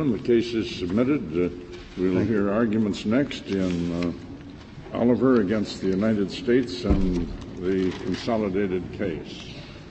The case is submitted. We'll hear arguments next in Oliver against the United States and the consolidated case.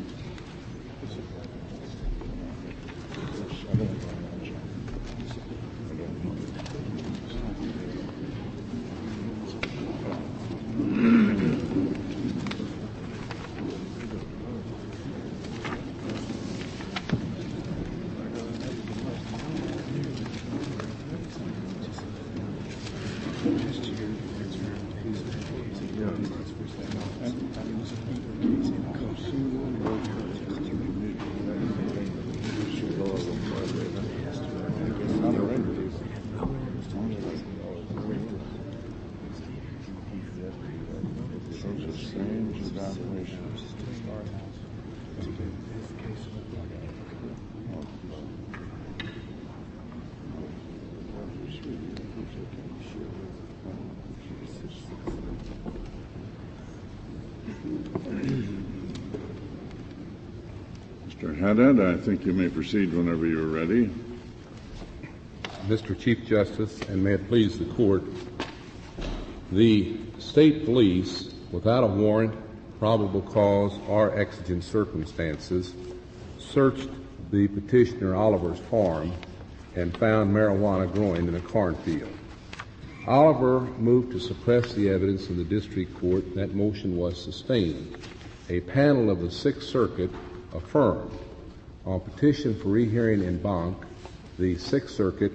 Mr. Haddad, I think you may proceed whenever you're ready. Mr. Chief Justice, and may it please the Court, the State Police, without a warrant, probable cause, or exigent circumstances, searched the petitioner Oliver's farm and found marijuana growing in a cornfield. Oliver moved to suppress the evidence in the district court. That motion was sustained. A panel of the Sixth Circuit affirmed. On petition for rehearing en banc, the Sixth Circuit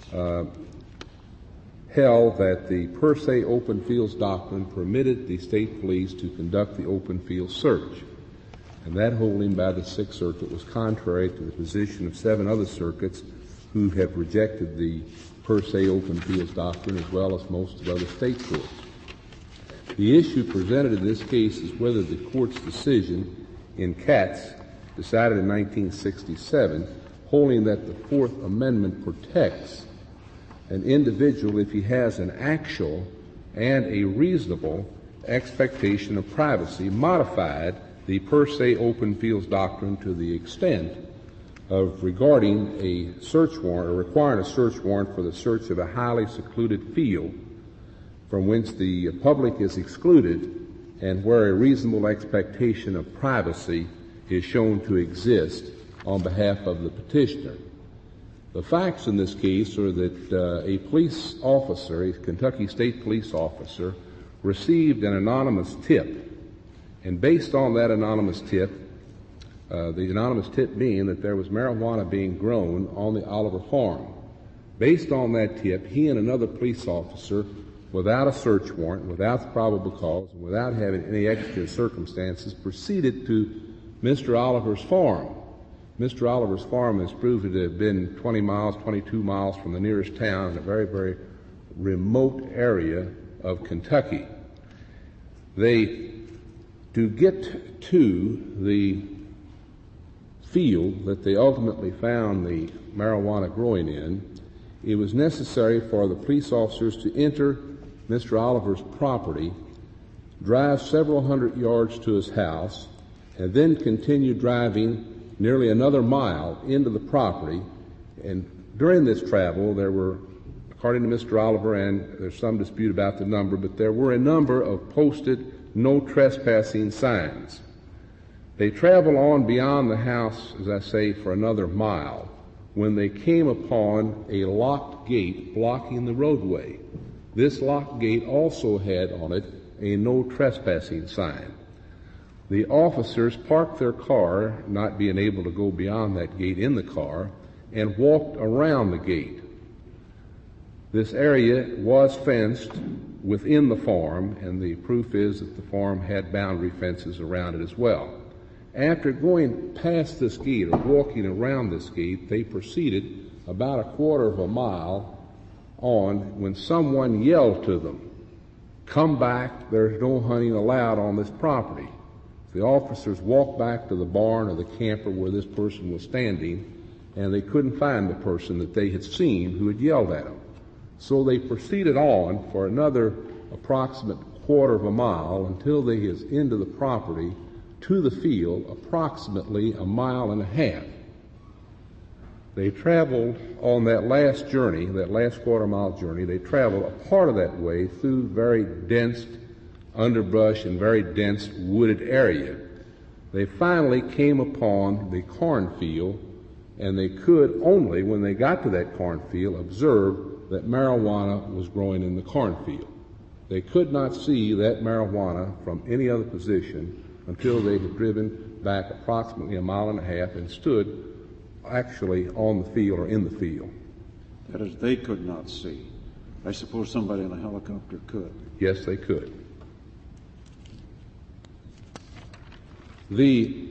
held that the per se open fields doctrine permitted the state police to conduct the open field search, and that holding by the Sixth Circuit was contrary to the position of 7 other circuits who have rejected the per se open fields doctrine, as well as most of other state courts. The issue presented in this case is whether the court's decision in Katz, decided in 1967, holding that the Fourth Amendment protects an individual if he has an actual and a reasonable expectation of privacy, modified the per se open fields doctrine to the extent of regarding a search warrant or requiring a search warrant for the search of a highly secluded field from whence the public is excluded and where a reasonable expectation of privacy is shown to exist on behalf of the petitioner. The facts in this case are that a police officer, a Kentucky State Police officer, received an anonymous tip, and based on that anonymous tip, the anonymous tip being that there was marijuana being grown on the Oliver farm. Based on that tip, he and another police officer, without a search warrant, without probable cause, without having any exigent circumstances, proceeded to Mr. Oliver's farm. Mr. Oliver's farm is proved to have been 20 miles, 22 miles from the nearest town in a very, very remote area of Kentucky. To get to the field that they ultimately found the marijuana growing in, it was necessary for the police officers to enter Mr. Oliver's property, drive several hundred yards to his house, and then continue driving nearly another mile into the property. And during this travel, there were, according to Mr. Oliver, and there's some dispute about the number, but there were a number of posted no trespassing signs. They traveled on beyond the house, as I say, for another mile when they came upon a locked gate blocking the roadway. This locked gate also had on it a no trespassing sign. The officers parked their car, not being able to go beyond that gate in the car, and walked around the gate. This area was fenced within the farm, and the proof is that the farm had boundary fences around it as well. After going past this gate, or walking around this gate, they proceeded about a quarter of a mile on when someone yelled to them, "Come back, there's no hunting allowed on this property." The officers walked back to the barn or the camper where this person was standing, and they couldn't find the person that they had seen who had yelled at them. So they proceeded on for another approximate quarter of a mile until they was into the property to the field, approximately a mile and a half. They traveled on that last journey, that last quarter-mile journey, they traveled a part of that way through very dense underbrush and very dense wooded area. They finally came upon the cornfield, and they could only, when they got to that cornfield, observe that marijuana was growing in the cornfield. They could not see that marijuana from any other position until they had driven back approximately a mile and a half and stood actually on the field or in the field. That is, they could not see. I suppose somebody in a helicopter could. Yes, they could. The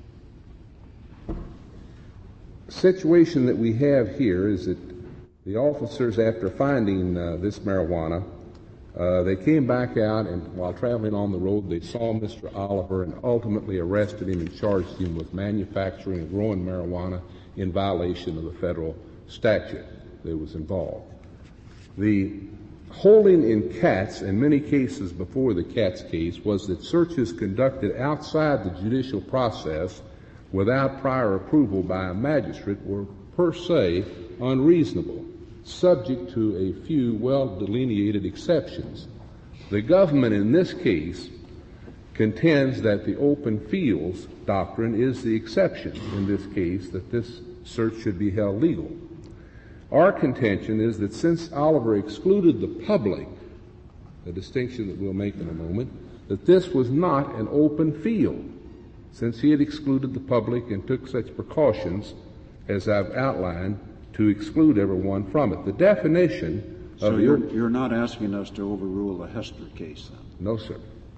situation that we have here is that the officers, after finding this marijuana, they came back out, and while traveling on the road, they saw Mr. Oliver and ultimately arrested him and charged him with manufacturing and growing marijuana in violation of the federal statute that was involved. The holding in Katz, in many cases before the Katz case, was that searches conducted outside the judicial process without prior approval by a magistrate were per se unreasonable, subject to a few well-delineated exceptions. The government in this case contends that the open fields doctrine is the exception in this case, that this search should be held legal. Our contention is that since Oliver excluded the public, the distinction that we'll make in a moment, that this was not an open field, since he had excluded the public and took such precautions as I've outlined to exclude everyone from it. The definition so of you're not asking us to overrule the Hester case, then? No, sir.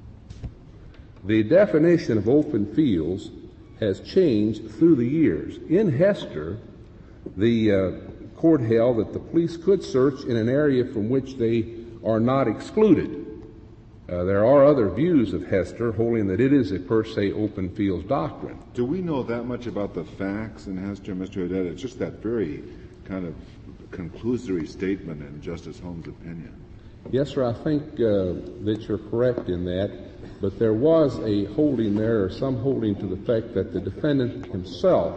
The definition of open fields has changed through the years. In Hester, the court held that the police could search in an area from which they are not excluded. There are other views of Hester holding that it is a per se open fields doctrine. Do we know that much about the facts in Hester, Mr. Odette? It's just that very kind of conclusory statement in Justice Holmes' opinion. Yes, sir, I think that you're correct in that, but there was a holding there, or some holding to the fact that the defendant himself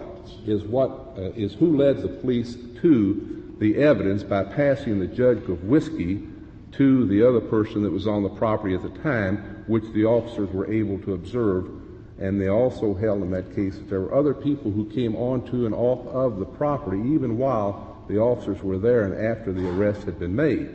is who led the police to the evidence by passing the jug of whiskey to the other person that was on the property at the time, which the officers were able to observe. And they also held in that case that there were other people who came onto and off of the property even while the officers were there and after the arrest had been made.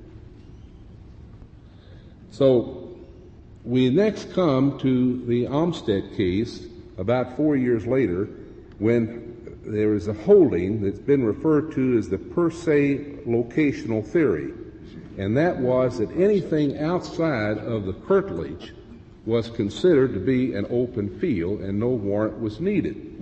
So we next come to the Olmstead case about 4 years later, when there is a holding that's been referred to as the per se locational theory. And that was that anything outside of the curtilage was considered to be an open field and no warrant was needed.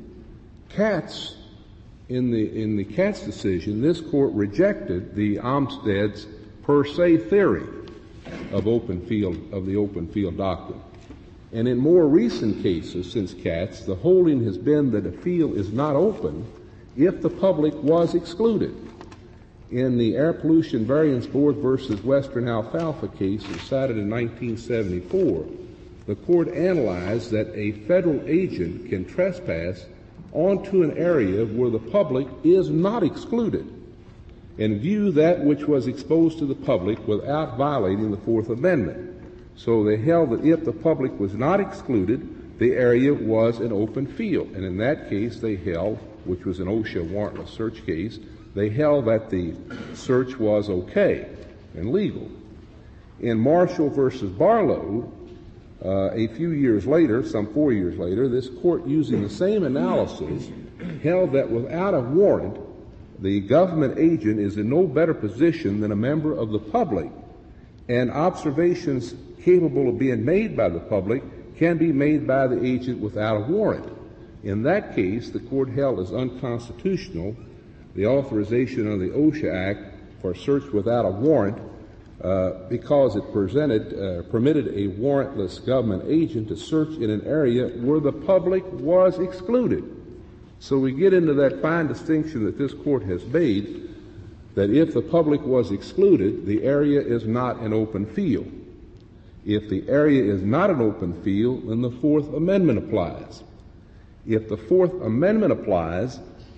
Katz, in the Katz decision, this court rejected the Olmstead's per se theory of the open field doctrine. And in more recent cases since Katz, the holding has been that a field is not open if the public was excluded. In the Air Pollution Variance Board versus Western Alfalfa case decided in 1974, the court analyzed that a federal agent can trespass onto an area where the public is not excluded and view that which was exposed to the public without violating the Fourth Amendment. So they held that if the public was not excluded, the area was an open field. And in that case, they held, which was an OSHA warrantless search case, they held that the search was okay and legal. In Marshall versus Barlow, a few years later, some 4 years later, this court, using the same analysis, held that without a warrant, the government agent is in no better position than a member of the public, and observations capable of being made by the public can be made by the agent without a warrant. In that case, the court held as unconstitutional the authorization of the OSHA Act for search without a warrant because it permitted a warrantless government agent to search in an area where the public was excluded. So we get into that fine distinction that this court has made, that if the public was excluded, the area is not an open field. If the area is not an open field, then the Fourth Amendment applies. If the Fourth Amendment applies,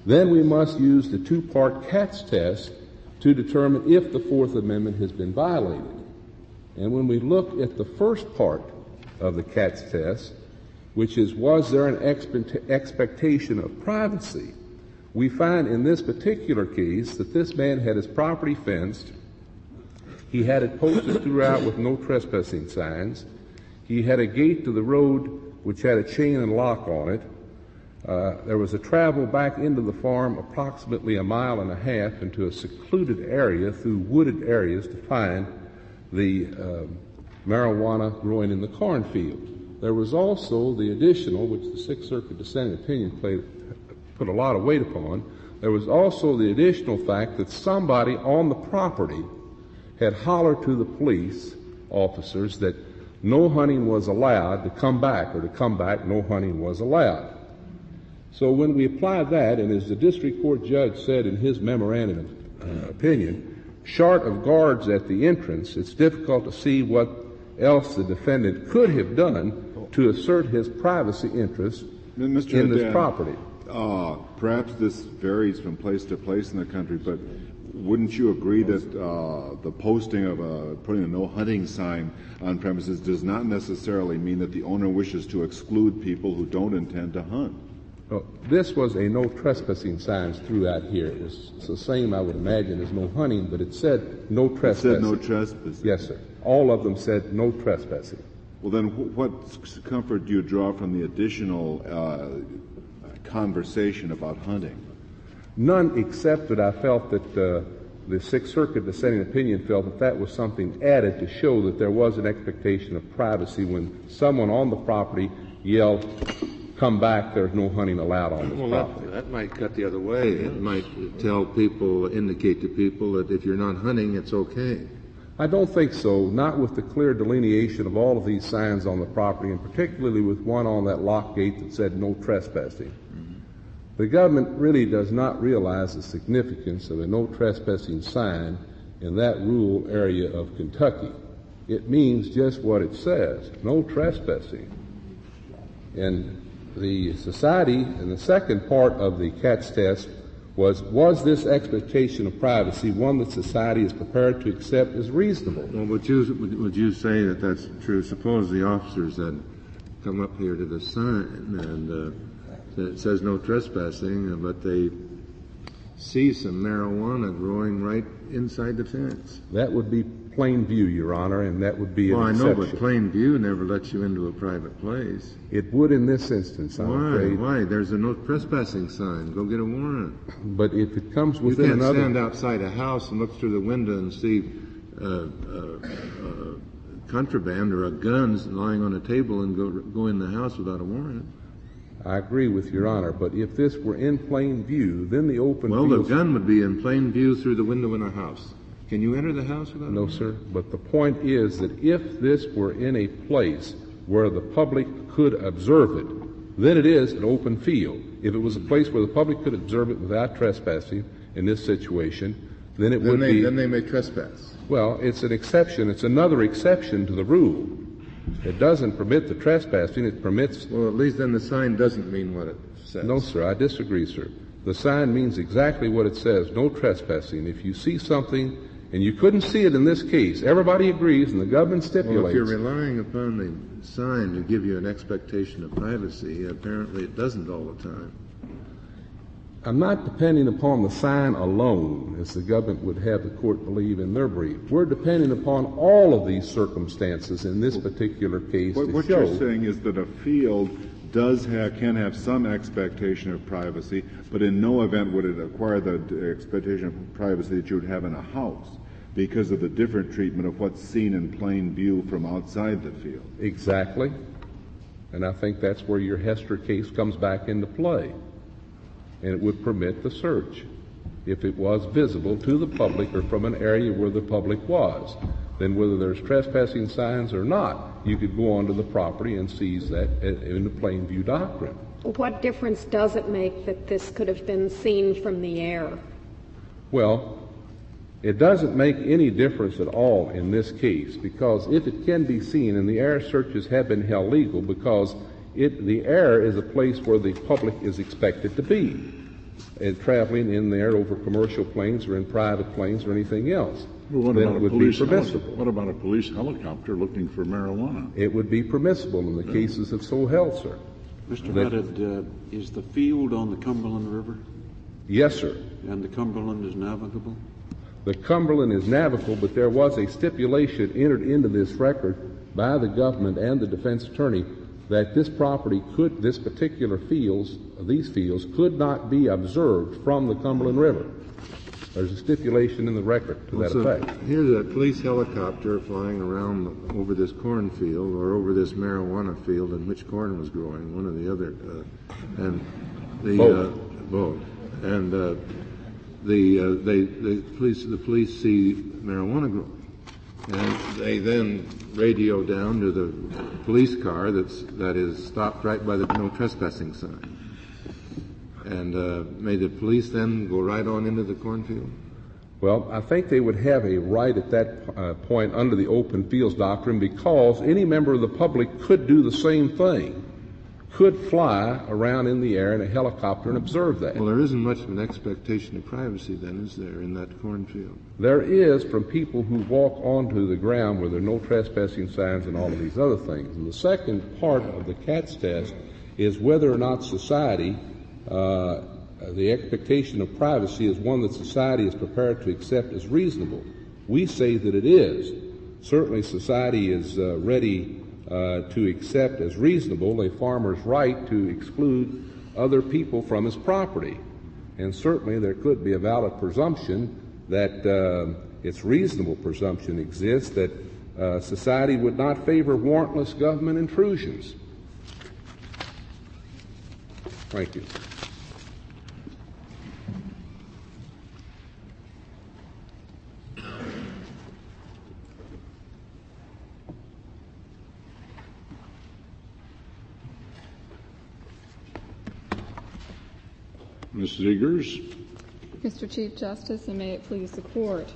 then we must use the two-part Katz test to determine if the Fourth Amendment has been violated. And when we look at the first part of the Katz test, which is, was there an expectation of privacy, we find in this particular case that this man had his property fenced. He had it posted throughout with no trespassing signs. He had a gate to the road which had a chain and lock on it. There was a travel back into the farm approximately 1.5 miles into a secluded area through wooded areas to find the marijuana growing in the cornfield. There was also the additional, which the Sixth Circuit dissenting opinion put a lot of weight upon, there was also the additional fact that somebody on the property had hollered to the police officers that no hunting was allowed, to come back, no hunting was allowed. So when we apply that, and as the district court judge said in his memorandum of opinion, short of guards at the entrance, it's difficult to see what else the defendant could have done to assert his privacy interest in this property. Perhaps this varies from place to place in the country, but wouldn't you agree that the posting of putting a no hunting sign on premises does not necessarily mean that the owner wishes to exclude people who don't intend to hunt? This was a no trespassing signs throughout here. It's the same, I would imagine, as no hunting, but it said no trespassing. It said no trespassing? Yes, sir. All of them said no trespassing. Well, then what comfort do you draw from the additional conversation about hunting? None, except that I felt that the Sixth Circuit dissenting opinion felt that that was something added to show that there was an expectation of privacy when someone on the property yelled, "Come back, there's no hunting allowed on this property." That might cut the other way. It might indicate to people that if you're not hunting, it's okay. I don't think so, not with the clear delineation of all of these signs on the property, and particularly with one on that lock gate that said no trespassing. The government really does not realize the significance of a no trespassing sign in that rural area of Kentucky. It means just what it says, no trespassing. And the society, in the second part of the Katz test, was this expectation of privacy one that society is prepared to accept as reasonable? Well, would you say that that's true? Suppose the officers had come up here to the sign and it says no trespassing, but they see some marijuana growing right inside the fence. That would be plain view, Your Honor, and that would be an exception. I know, but plain view never lets you into a private place. It would in this instance, I'm afraid. Why? There's a no trespassing sign. Go get a warrant. But if it comes within You can't stand outside a house and look through the window and see contraband or guns lying on a table and go in the house without a warrant. I agree with Your Honor, but if this were in plain view, then the open Well, the gun would be in plain view through the window in a house. Can you enter the house without No, sir. But the point is that if this were in a place where the public could observe it, then it is an open field. If it was a place where the public could observe it without trespassing in this situation, then it would be... Then they may trespass. Well, it's an exception. It's another exception to the rule. It doesn't permit the trespassing. It permits... Well, at least then the sign doesn't mean what it says. No, sir. I disagree, sir. The sign means exactly what it says, no trespassing. If you see something, and you couldn't see it in this case, everybody agrees and the government stipulates... Well, if you're relying upon the sign to give you an expectation of privacy, apparently it doesn't all the time. I'm not depending upon the sign alone, as the government would have the court believe in their brief. We're depending upon all of these circumstances in this particular case to what show... you're saying is that a field can have some expectation of privacy, but in no event would it acquire the expectation of privacy that you would have in a house because of the different treatment of what's seen in plain view from outside the field. Exactly. And I think that's where your Hester case comes back into play. And it would permit the search if it was visible to the public or from an area where the public was. Then whether there's trespassing signs or not, you could go onto the property and seize that in the plain view doctrine. What difference does it make that this could have been seen from the air? Well, it doesn't make any difference at all in this case, because if it can be seen, and the air searches have been held legal because the air is a place where the public is expected to be. traveling in there over commercial planes or in private planes or anything else. Well, what then about it would be permissible. What about a police helicopter looking for marijuana? It would be permissible in the cases of so held, sir. Mr. Hudded, is the field on the Cumberland River? Yes, sir. And the Cumberland is navigable? The Cumberland is navigable, but there was a stipulation entered into this record by the government and the defense attorney that this property could, this particular fields, these fields, could not be observed from the Cumberland River. There's a stipulation in the record to that effect. Here's a police helicopter flying around over this cornfield or over this marijuana field in which corn was growing, one or the other, and the both. And the police see marijuana growing, and they then radio down to the police car that is stopped right by the no trespassing sign. And may the police then go right on into the cornfield? Well, I think they would have a right at that point under the open fields doctrine, because any member of the public could do the same thing, could fly around in the air in a helicopter and observe that. Well, there isn't much of an expectation of privacy then, is there, in that cornfield? There is from people who walk onto the ground where there are no trespassing signs and all of these other things. And the second part of the Katz test is whether or not society, the expectation of privacy is one that society is prepared to accept as reasonable. We say that it is. Certainly society is ready to accept as reasonable a farmer's right to exclude other people from his property. And certainly there could be a valid presumption that its reasonable presumption exists that society would not favor warrantless government intrusions. Thank you. Ms. Zegers. Mr. Chief Justice, and may it please the Court.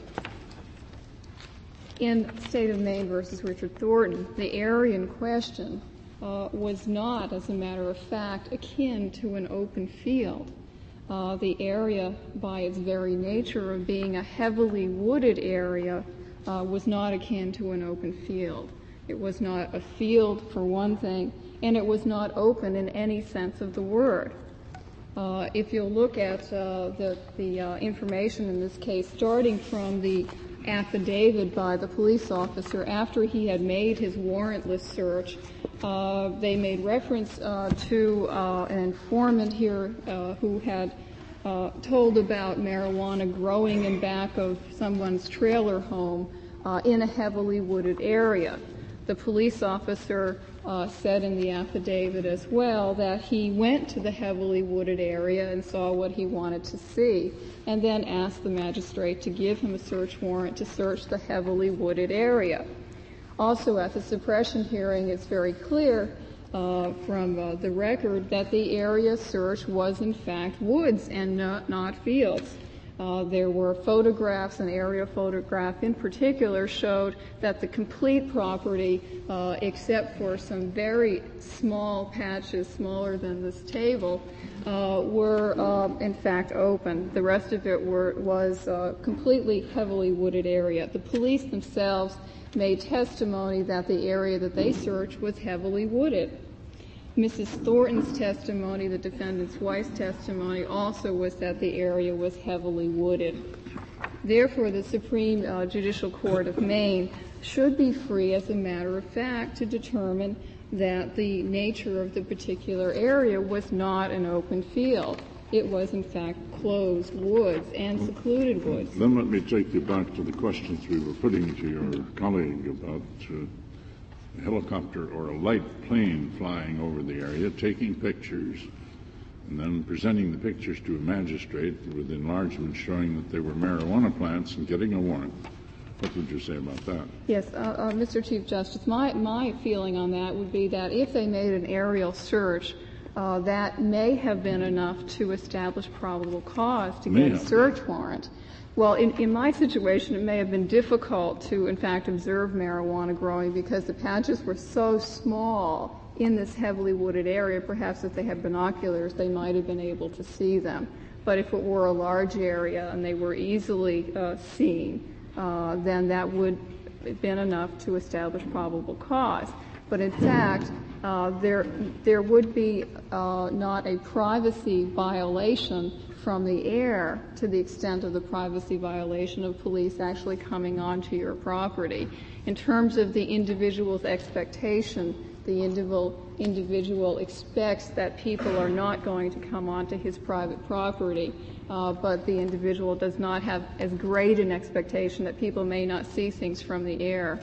In State of Maine versus Richard Thornton, the area in question was not, as a matter of fact, akin to an open field. The area, by its very nature of being a heavily wooded area, was not akin to an open field. It was not a field, for one thing, and it was not open in any sense of the word. If you'll look at the information in this case, starting from the affidavit by the police officer after he had made his warrantless search, they made reference to an informant here who had told about marijuana growing in back of someone's trailer home in a heavily wooded area. The police officer said in the affidavit as well that he went to the heavily wooded area and saw what he wanted to see, and then asked the magistrate to give him a search warrant to search the heavily wooded area. Also, at the suppression hearing, it's very clear from the record that the area searched was in fact woods and not fields. There were photographs, an aerial photograph in particular showed that the complete property, except for some very small patches smaller than this table, were in fact open. The rest of it was completely heavily wooded area. The police themselves made testimony that the area that they searched was heavily wooded. Mrs. Thornton's testimony, the defendant's wife's testimony, also was that the area was heavily wooded. Therefore, the Supreme Judicial Court of Maine should be free, as a matter of fact, to determine that the nature of the particular area was not an open field. It was, in fact, closed woods and secluded woods. Then let me take you back to the questions we were putting to your colleague about a helicopter or a light plane flying over the area, taking pictures, and then presenting the pictures to a magistrate with enlargements showing that they were marijuana plants and getting a warrant. What would you say about that? Yes, Mr. Chief Justice, my feeling on that would be that if they made an aerial search, that may have been enough to establish probable cause to get a search warrant. Well, in my situation, it may have been difficult to, in fact, observe marijuana growing because the patches were so small in this heavily wooded area. Perhaps if they had binoculars, they might have been able to see them. But if it were a large area and they were easily seen, then that would have been enough to establish probable cause. But in fact, there would be not a privacy violation from the air to the extent of the privacy violation of police actually coming onto your property. In terms of the individual's expectation, the individual expects that people are not going to come onto his private property, but the individual does not have as great an expectation that people may not see things from the air.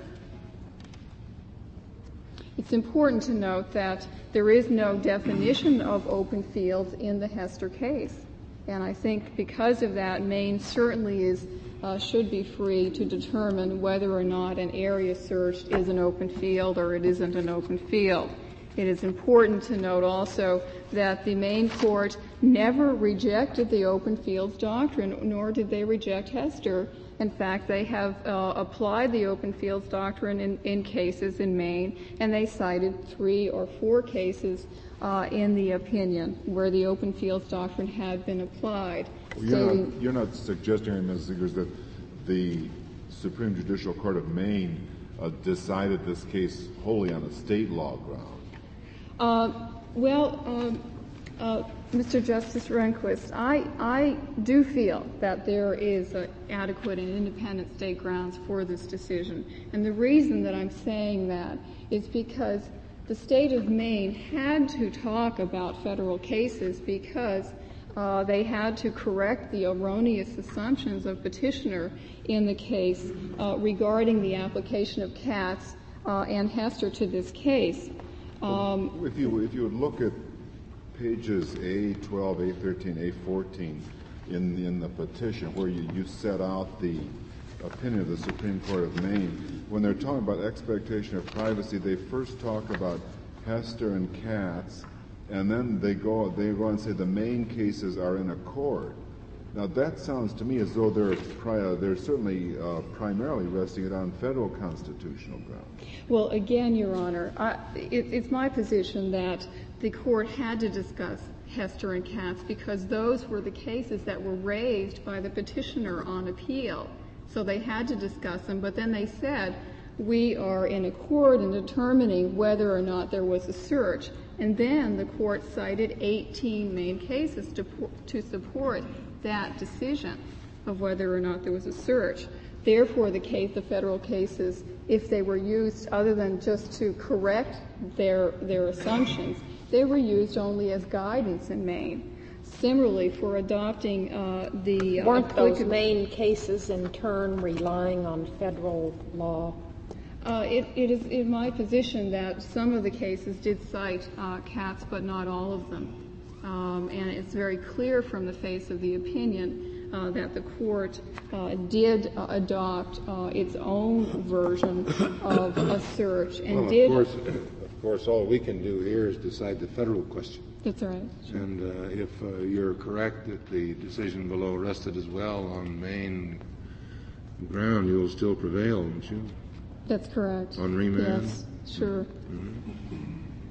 It's important to note that there is no definition of open fields in the Hester case. And I think because of that, Maine certainly should be free to determine whether or not an area searched is an open field or it isn't an open field. It is important to note also that the Maine court never rejected the open fields doctrine, nor did they reject Hester. In fact, they have applied the open fields doctrine in cases in Maine, and they cited 3 or 4 cases in the opinion where the open fields doctrine had been applied. You're not suggesting, Ms. Zegers, that the Supreme Judicial Court of Maine decided this case wholly on a state law ground? Mr. Justice Rehnquist, I do feel that there is adequate and independent state grounds for this decision. And the reason that I'm saying that is because the state of Maine had to talk about federal cases because they had to correct the erroneous assumptions of petitioner in the case regarding the application of Katz and Hester to this case. If you would look at pages A12, A13, A14 in the petition where you set out the opinion of the Supreme Court of Maine, when they're talking about expectation of privacy, they first talk about Hester and Katz, and then they go and say the Maine cases are in accord. Now that sounds to me as though they're certainly primarily resting it on federal constitutional grounds. Well, again, Your Honor, it's my position that the court had to discuss Hester and Katz because those were the cases that were raised by the petitioner on appeal. So they had to discuss them, but then they said, we are in accord in determining whether or not there was a search. And then the court cited 18 Maine cases to support that decision of whether or not there was a search. Therefore, the federal cases, if they were used other than just to correct their assumptions, they were used only as guidance in Maine. Similarly, for adopting weren't those Maine cases in turn relying on federal law? It is in my position that some of the cases did cite Katz, but not all of them. And it's very clear from the face of the opinion that the court did adopt its own version of a search and Of course, all we can do here is decide the federal question. That's right. And if you're correct that the decision below rested as well on Maine ground, you'll still prevail, won't you? That's correct. On remand? Yes, sure. Mm-hmm.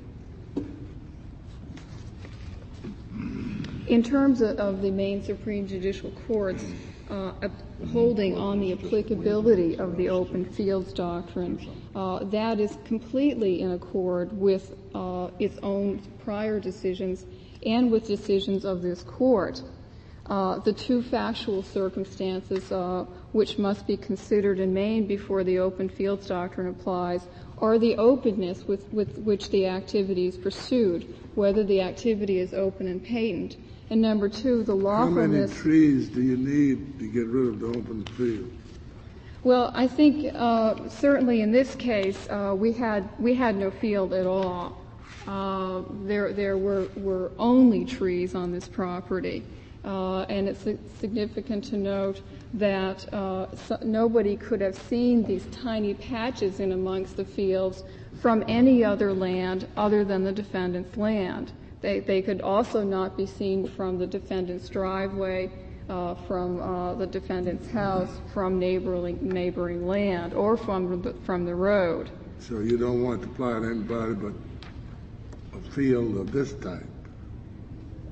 In terms of the Maine Supreme Judicial Court's holding on the applicability of the open fields doctrine, that is completely in accord with its own prior decisions and with decisions of this court. The 2 factual circumstances which must be considered in Maine before the open fields doctrine applies are the openness with which the activity is pursued, whether the activity is open and patent. And number 2, the lawfulness. How many trees do you need to get rid of the open field? Well, I think certainly in this case we had no field at all. There were only trees on this property, and it's significant to note that nobody could have seen these tiny patches in amongst the fields from any other land other than the defendant's land. They could also not be seen from the defendant's driveway, from the defendant's house, from neighboring land, or from the road. So you don't want to apply to anybody but a field of this type?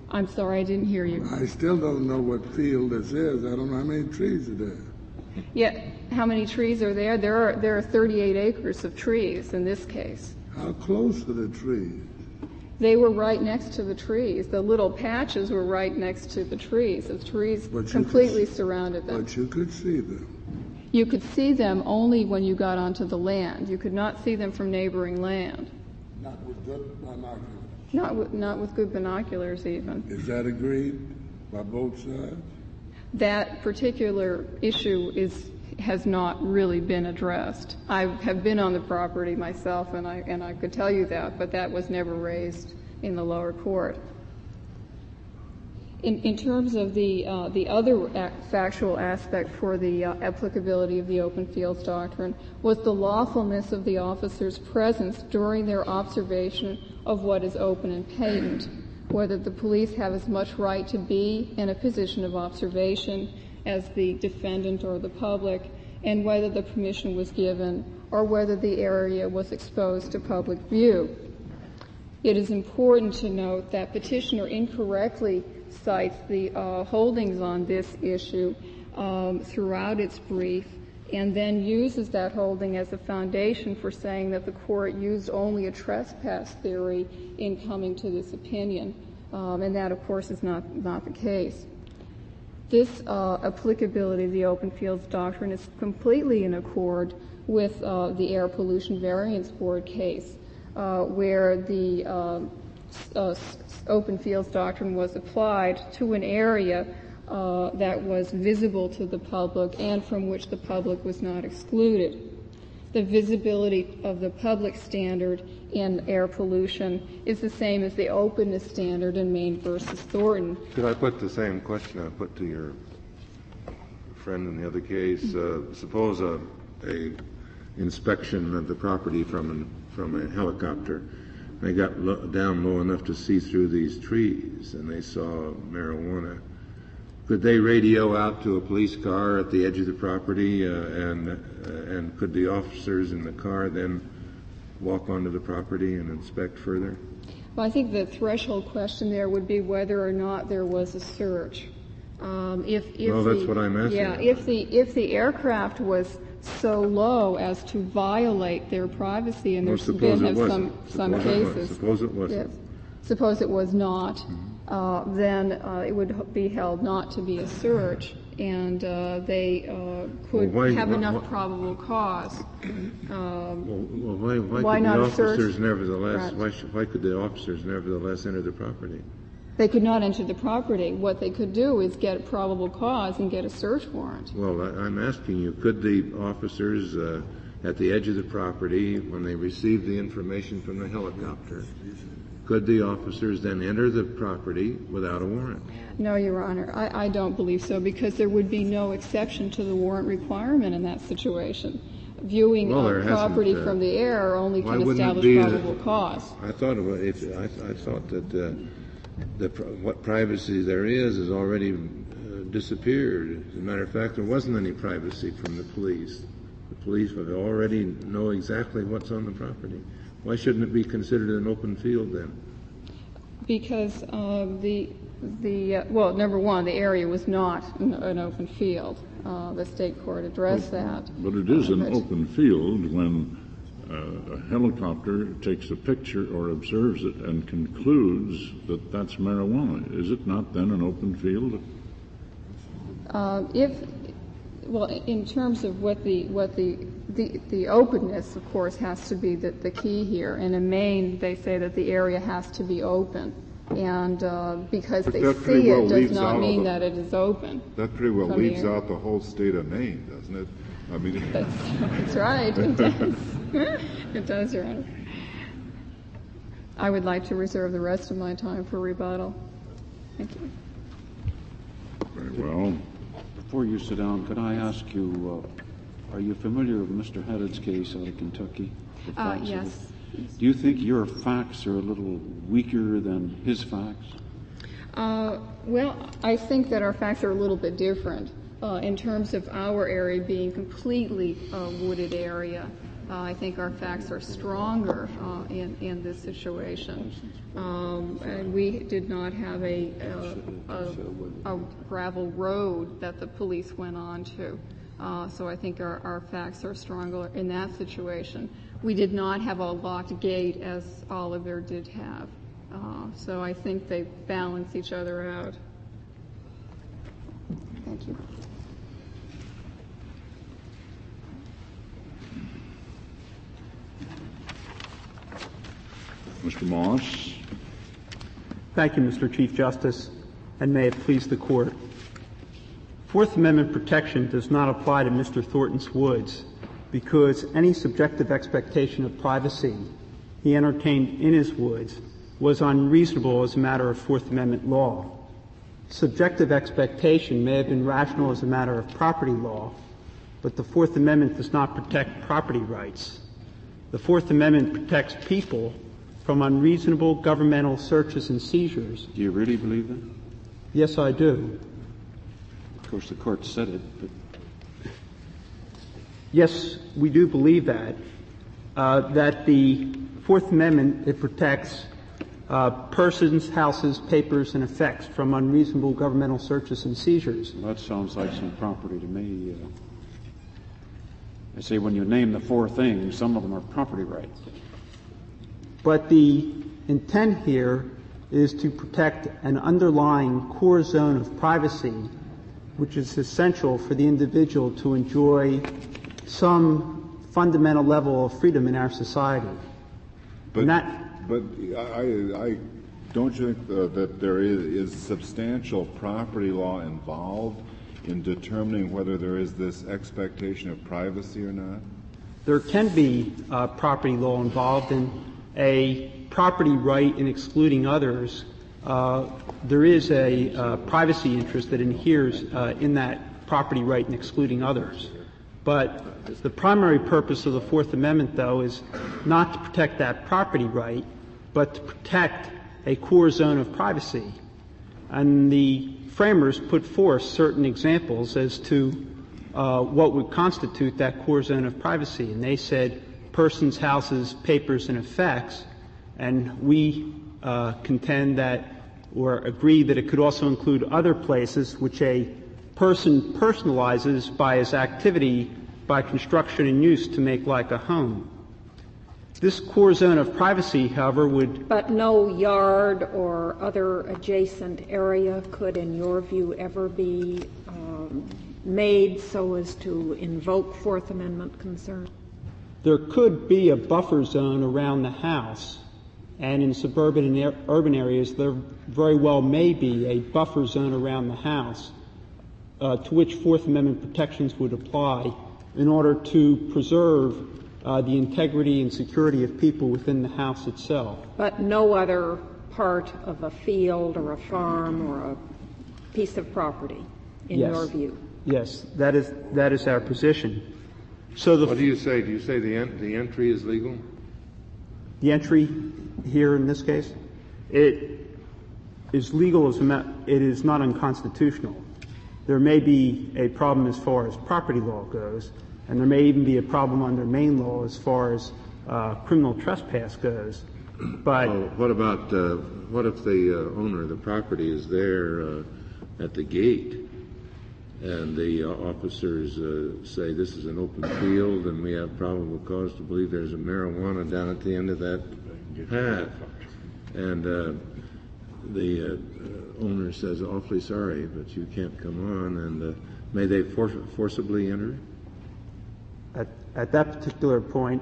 I'm sorry, I didn't hear you. I still don't know what field this is. I don't know how many trees are there. Yeah, how many trees are there? There are 38 acres of trees in this case. How close are the trees? They were right next to the trees. The little patches were right next to the trees. The trees completely surrounded them. But you could see them. You could see them only when you got onto the land. You could not see them from neighboring land. Not with good binoculars. Not with good binoculars even. Is that agreed by both sides? That particular issue has not really been addressed. I have been on the property myself, and I could tell you that, but that was never raised in the lower court. In terms of the other factual aspect for the applicability of the open fields doctrine was the lawfulness of the officer's presence during their observation of what is open and patent, whether the police have as much right to be in a position of observation as the defendant or the public, and whether the permission was given or whether the area was exposed to public view. It is important to note that petitioner incorrectly cites the holdings on this issue throughout its brief, and then uses that holding as a foundation for saying that the court used only a trespass theory in coming to this opinion, and that, of course, is not the case. This applicability of the open fields doctrine is completely in accord with the Air Pollution Variance Board case, where the open fields doctrine was applied to an area that was visible to the public and from which the public was not excluded. The visibility of the public standard in air pollution is the same as the openness standard in Maine versus Thornton. Could I put the same question I put to your friend in the other case? Suppose a inspection of the property from a helicopter. They got down low enough to see through these trees, and they saw marijuana. Could they radio out to a police car at the edge of the property, and could the officers in the car then walk onto the property and inspect further? Well, I think the threshold question there would be whether or not there was a search. Well, that's what I'm asking. Yeah, if the aircraft was so low as to violate their privacy, and there's been some cases. Suppose it wasn't. Yes. Suppose it was not. Then it would be held not to be a search, and they could have enough probable cause. Why not could a search? Why could the officers nevertheless enter the property? They could not enter the property. What they could do is get a probable cause and get a search warrant. Well, I'm asking you, could the officers at the edge of the property, when they received the information from the helicopter, could the officers then enter the property without a warrant? No, Your Honor. I don't believe so, because there would be no exception to the warrant requirement in that situation. Viewing property from the air only can establish probable cause. I thought that what privacy there is already disappeared. As a matter of fact, there wasn't any privacy from the police. The police would already know exactly what's on the property. Why shouldn't it be considered an open field then? Because well, number one, the area was not an open field. The state court addressed that. But it is an open field when a helicopter takes a picture or observes it and concludes that that's marijuana. Is it not then an open field? In terms of what the openness, of course, has to be the key here. And in Maine, they say that the area has to be open. And because they see it does not mean that it is open. That pretty well leaves out the whole state of Maine, doesn't it? I mean, that's right. It does. It does, Your Honor. I would like to reserve the rest of my time for rebuttal. Thank you. Very well. Before you sit down, could I ask you, are you familiar with Mr. Haddad's case out of Kentucky? Yes. Do you think your facts are a little weaker than his facts? Well, I think that our facts are a little bit different in terms of our area being completely a wooded area. I think our facts are stronger in this situation. And we did not have a gravel road that the police went on to. So I think our facts are stronger in that situation. We did not have a locked gate as Oliver did have. So I think they balance each other out. Thank you. Mr. Moss. Thank you, Mr. Chief Justice, and may it please the Court. Fourth Amendment protection does not apply to Mr. Thornton's woods because any subjective expectation of privacy he entertained in his woods was unreasonable as a matter of Fourth Amendment law. Subjective expectation may have been rational as a matter of property law, but the Fourth Amendment does not protect property rights. The Fourth Amendment protects people from unreasonable governmental searches and seizures. Do you really believe that? Yes, I do. Of course, the Court said it, but... Yes, we do believe that. That the Fourth Amendment, it protects persons, houses, papers, and effects from unreasonable governmental searches and seizures. Well, that sounds like some property to me. I say when you name the four things, some of them are property rights. But the intent here is to protect an underlying core zone of privacy, which is essential for the individual to enjoy some fundamental level of freedom in our society. But I don't you think that there is substantial property law involved in determining whether there is this expectation of privacy or not? There can be property law involved in a property right in excluding others. There is a privacy interest that adheres in that property right in excluding others. But the primary purpose of the Fourth Amendment, though, is not to protect that property right, but to protect a core zone of privacy. And the framers put forth certain examples as to what would constitute that core zone of privacy. And they said persons, houses, papers, and effects. And we contend that or agree that it could also include other places which a person personalizes by his activity by construction and use to make like a home. This core zone of privacy, however, would... But no yard or other adjacent area could, in your view, ever be made so as to invoke Fourth Amendment concern? There could be a buffer zone around the house, and in suburban and urban areas there very well may be a buffer zone around the house to which Fourth Amendment protections would apply in order to preserve the integrity and security of people within the house itself. But no other part of a field or a farm or a piece of property, in your view? Yes, that is our position. So what do you say? Do you say the entry is legal? The entry here in this case? It is legal it is not unconstitutional. There may be a problem as far as property law goes, and there may even be a problem under Maine law as far as criminal trespass goes. But what about what if the owner of the property is there at the gate, and the officers say this is an open field and we have probable cause to believe there's a marijuana down at the end of that path, and the owner says, awfully sorry, but you can't come on, and may they forcibly enter? At that particular point,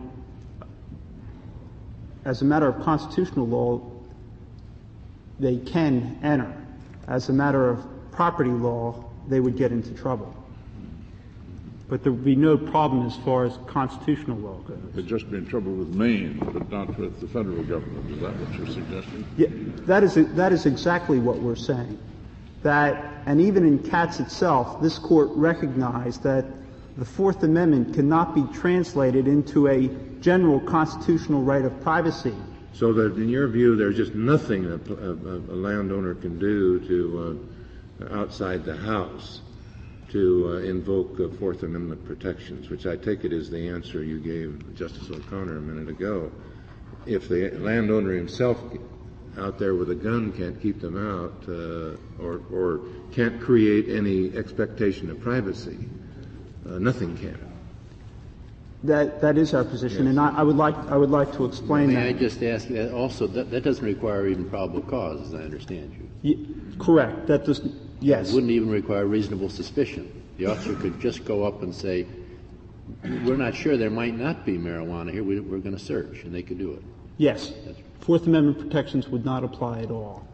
as a matter of constitutional law, they can enter. As a matter of property law, they would get into trouble. But there would be no problem as far as constitutional law goes. They'd just be in trouble with Maine, but not with the federal government. Is that what you're suggesting? Yeah, that is exactly what we're saying. And even in Katz itself, this court recognized that the Fourth Amendment cannot be translated into a general constitutional right of privacy. So that, in your view, there's just nothing a landowner can do to outside the house to invoke Fourth Amendment protections, which I take it is the answer you gave Justice O'Connor a minute ago. If the landowner himself out there with a gun can't keep them out, or can't create any expectation of privacy, nothing can. That is our position, yes. and I would like to explain that. May I just ask that also? That doesn't require even probable cause, as I understand you. Correct. That does. Yes. It wouldn't even require reasonable suspicion. The officer could just go up and say, "We're not sure. There might not be marijuana here. We're going to search," and they could do it. Yes. Fourth Amendment protections would not apply at all.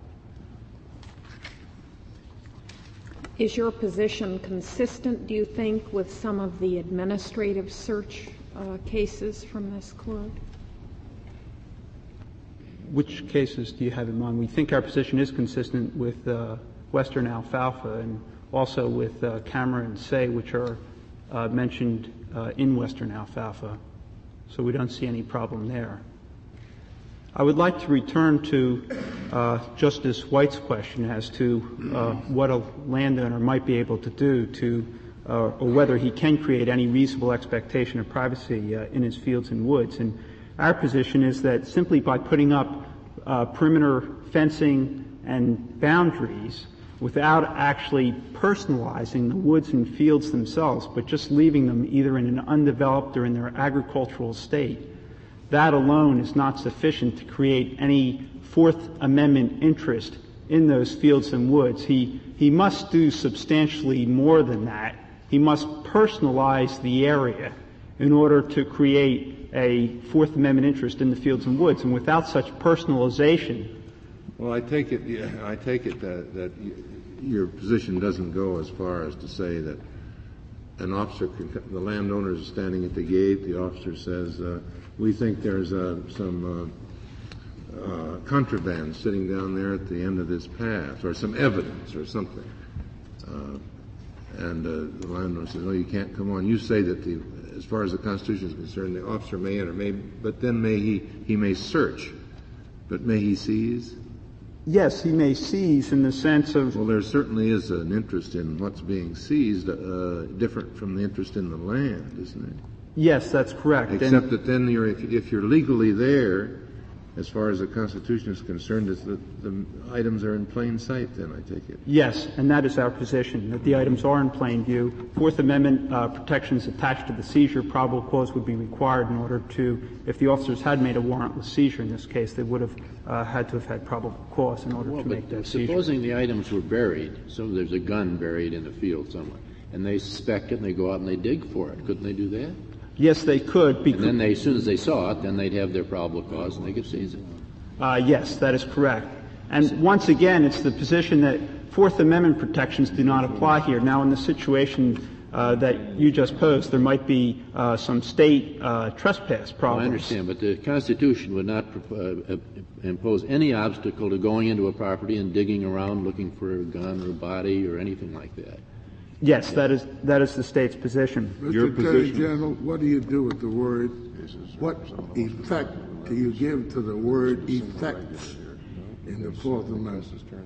Is your position consistent, do you think, with some of the administrative search cases from this court? Which cases do you have in mind? We think our position is consistent with Western Alfalfa and also with Camera and Say, which are mentioned in Western Alfalfa. So we don't see any problem there. I would like to return to Justice White's question as to what a landowner might be able to do to, or whether he can create any reasonable expectation of privacy in his fields and woods. And our position is that simply by putting up perimeter fencing and boundaries without actually personalizing the woods and fields themselves, but just leaving them either in an undeveloped or in their agricultural state, that alone is not sufficient to create any Fourth Amendment interest in those fields and woods. He must do substantially more than that. He must personalize the area in order to create a Fourth Amendment interest in the fields and woods. And without such personalization. Well, I take it that your position doesn't go as far as to say that an officer the landowner is standing at the gate, the officer says, we think there's some contraband sitting down there at the end of this path, or some evidence or something. And the landowner says, "No, you can't come on." You say that as far as the Constitution is concerned, the officer may enter, but then he may search, but may he seize? Yes, he may seize in the sense of. Well, there certainly is an interest in what's being seized, different from the interest in the land, isn't it? Yes, that's correct. Except that then if you're legally there, as far as the Constitution is concerned, the items are in plain sight then, I take it. Yes, and that is our position, that the items are in plain view. Fourth Amendment protections attached to the seizure, probable cause would be required in order to, if the officers had made a warrantless seizure in this case, they would have had to have had probable cause in order to make that seizure. Supposing the items were buried, so there's a gun buried in the field somewhere, and they suspect it and they go out and they dig for it. Couldn't they do that? Yes, they could. And then as soon as they saw it, then they'd have their probable cause and they could seize it. Yes, that is correct. And once again, it's the position that Fourth Amendment protections do not apply here. Now, in the situation that you just posed, there might be some state trespass problems. Well, I understand, but the Constitution would not impose any obstacle to going into a property and digging around looking for a gun or a body or anything like that. Yes, that is the state's position. Mr. Attorney General, what do you do with the word? What effect do you give to the word effects in the Fourth Amendment?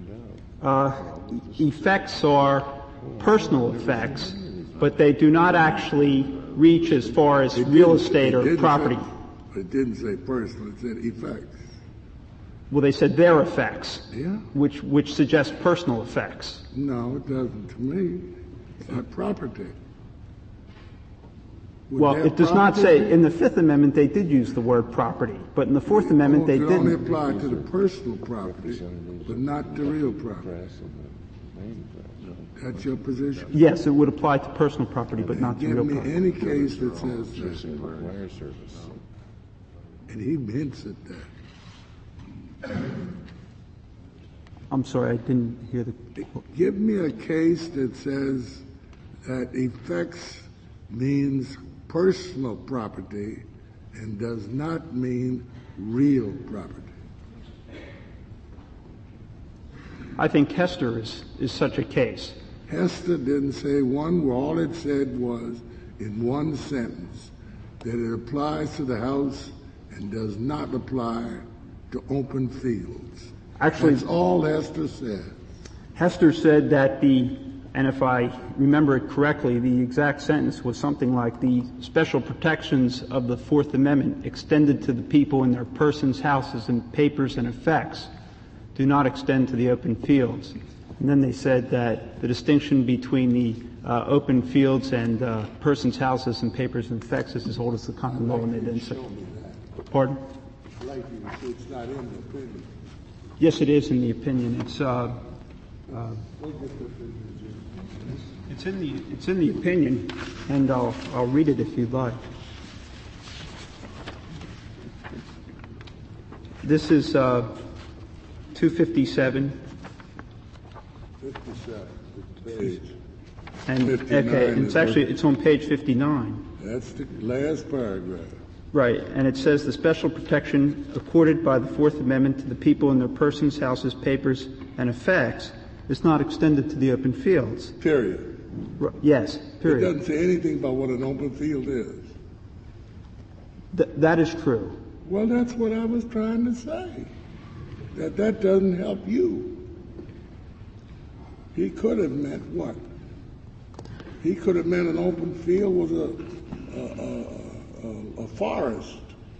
Effects are personal effects, but they do not actually reach as far as real estate or property. It didn't say personal; it said effects. Well, they said their effects, yeah, which suggests personal effects. No, it doesn't to me. It's not property. Well, it does not say, in the Fifth Amendment they did use the word property, but in the Fourth Amendment they didn't. It only applied to the personal property, but not the real property. That's your position? Yes, it would apply to personal property, but not to real property. Give me any case that says that. And he hints at that. I'm sorry, I didn't hear the... Give me a case that says that effects means personal property and does not mean real property. I think Hester is such a case. Hester didn't say one word. All it said was, in one sentence, that it applies to the house and does not apply to open fields. Actually, that's all Hester said. Hester said that the and if I remember it correctly, the exact sentence was something like, the special protections of the Fourth Amendment extended to the people in their persons, houses, and papers and effects do not extend to the open fields. And then they said that the distinction between the open fields and persons, houses, and papers and effects is as old as the common law. And they didn't say. Pardon? It's not in the opinion. Yes, it is in the opinion. It's in the opinion, and I'll read it if you'd like. This is 257. 57. Page. And okay, it's on page 59. That's the last paragraph. Right, and it says the special protection accorded by the Fourth Amendment to the people in their persons, houses, papers, and effects is not extended to the open fields. Period. Yes, period. It doesn't say anything about what an open field is. That is true. Well, that's what I was trying to say. That doesn't help you. He could have meant what? He could have meant an open field was a forest.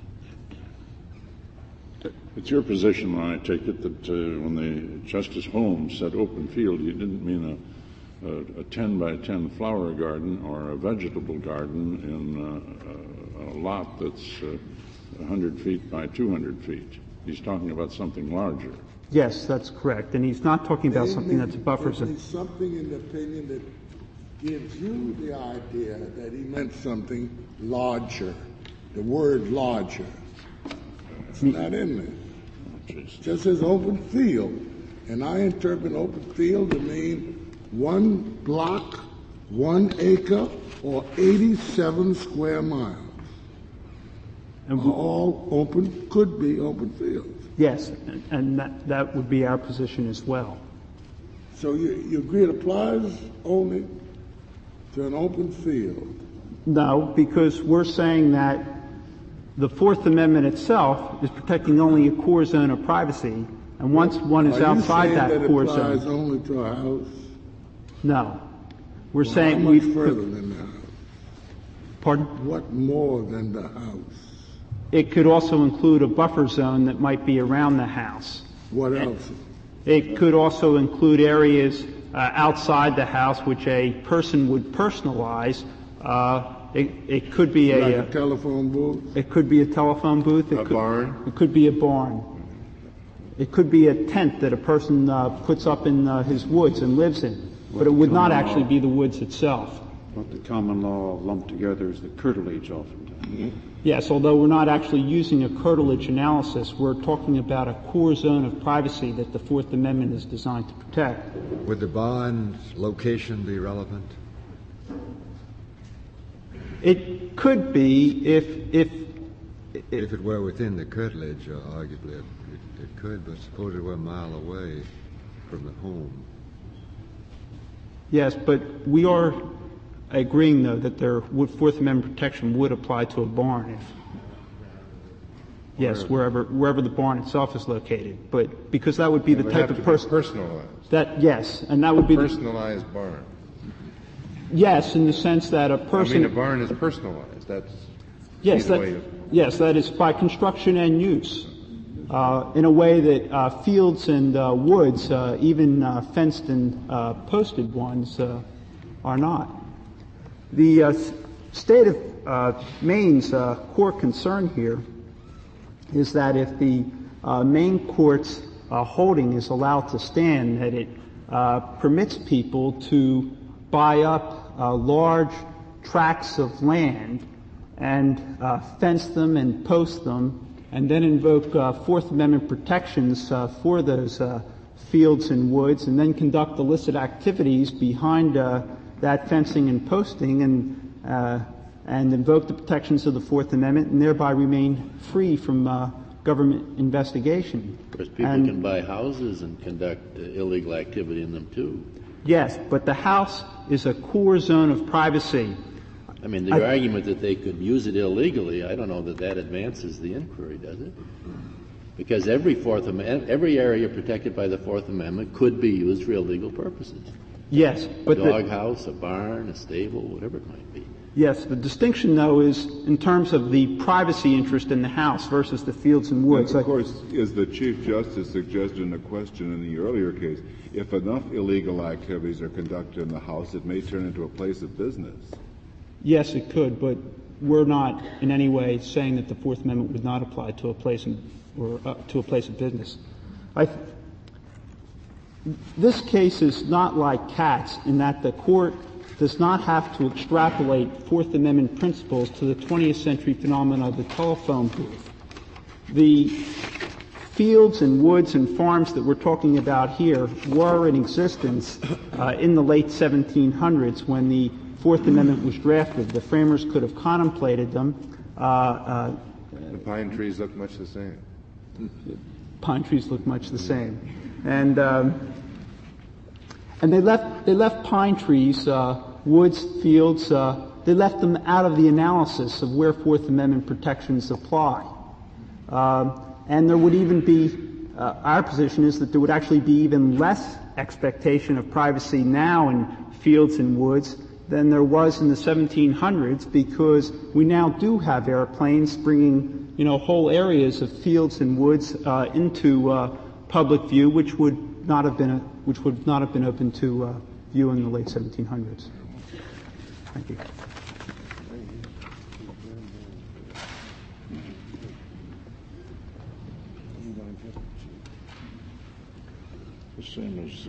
It's your position, I take it, that when the Justice Holmes said open field, he didn't mean a 10 by 10 flower garden or a vegetable garden in a lot that's 100 feet by 200 feet. He's talking about something larger. Yes, that's correct. And he's not talking about something that's a buffer zone. There's something in the opinion that gives you the idea that he meant something larger. The word larger. It's not in there. It just says open field. And I interpret open field to mean 1 block, 1 acre, or 87 square miles. And all open, could be open fields. Yes, and that would be our position as well. So you agree it applies only to an open field? No, because we're saying that the Fourth Amendment itself is protecting only a core zone of privacy, and once one is outside that core zone. Are you saying that it applies only to a house? No. We're saying how much further than the house? Pardon? What more than the house? It could also include a buffer zone that might be around the house. What else? It could also include areas outside the house which a person would personalize. It could be like a telephone booth? It could be a telephone booth. Barn? It could be a barn. It could be a tent that a person puts up in his woods and lives in. But it would not actually be the woods itself. What the common law lumped together is the curtilage oftentimes. Mm-hmm. Yes, although we're not actually using a curtilage analysis, we're talking about a core zone of privacy that the Fourth Amendment is designed to protect. Would the barn's location be relevant? It could be if it were within the curtilage, arguably it could, but suppose it were a mile away from the home. Yes, but we are agreeing, though, that Fourth Amendment protection would apply to a barn wherever the barn itself is located. But because that would be the type of personalized. And that would be personalized barn. Yes, in the sense that a person. A barn is personalized. That's that is by construction and use. In a way that fields and woods, even fenced and posted ones, are not. The state of Maine's core concern here is that if the Maine court's holding is allowed to stand, that it permits people to buy up large tracts of land and fence them and post them, and then invoke Fourth Amendment protections for those fields and woods, and then conduct illicit activities behind that fencing and posting, and invoke the protections of the Fourth Amendment, and thereby remain free from government investigation. Of course, people can buy houses and conduct illegal activity in them too. Yes, but the house is a core zone of privacy. I mean, the argument that they could use it illegally, I don't know that advances the inquiry, does it? Because every area protected by the Fourth Amendment could be used for illegal purposes. Yes, but a doghouse, a barn, a stable, whatever it might be. Yes, the distinction, though, is in terms of the privacy interest in the house versus the fields and woods. And of course, as the Chief Justice suggested in a question in the earlier case, if enough illegal activities are conducted in the house, it may turn into a place of business. Yes, it could, but we're not in any way saying that the Fourth Amendment would not apply to a place to a place of business. This case is not like Katz in that the court does not have to extrapolate Fourth Amendment principles to the 20th century phenomena of the telephone booth. The fields and woods and farms that we're talking about here were in existence in the late 1700s when the Fourth Amendment was drafted. The framers could have contemplated them. The pine trees look much the same. Pine trees look much the same. And they left pine trees, woods, fields, they left them out of the analysis of where Fourth Amendment protections apply. And there would even be, our position is that there would actually be even less expectation of privacy now in fields and woods than there was in the 1700s, because we now do have airplanes bringing, whole areas of fields and woods into public view, which would not have been open to view in the late 1700s. Thank you. The same as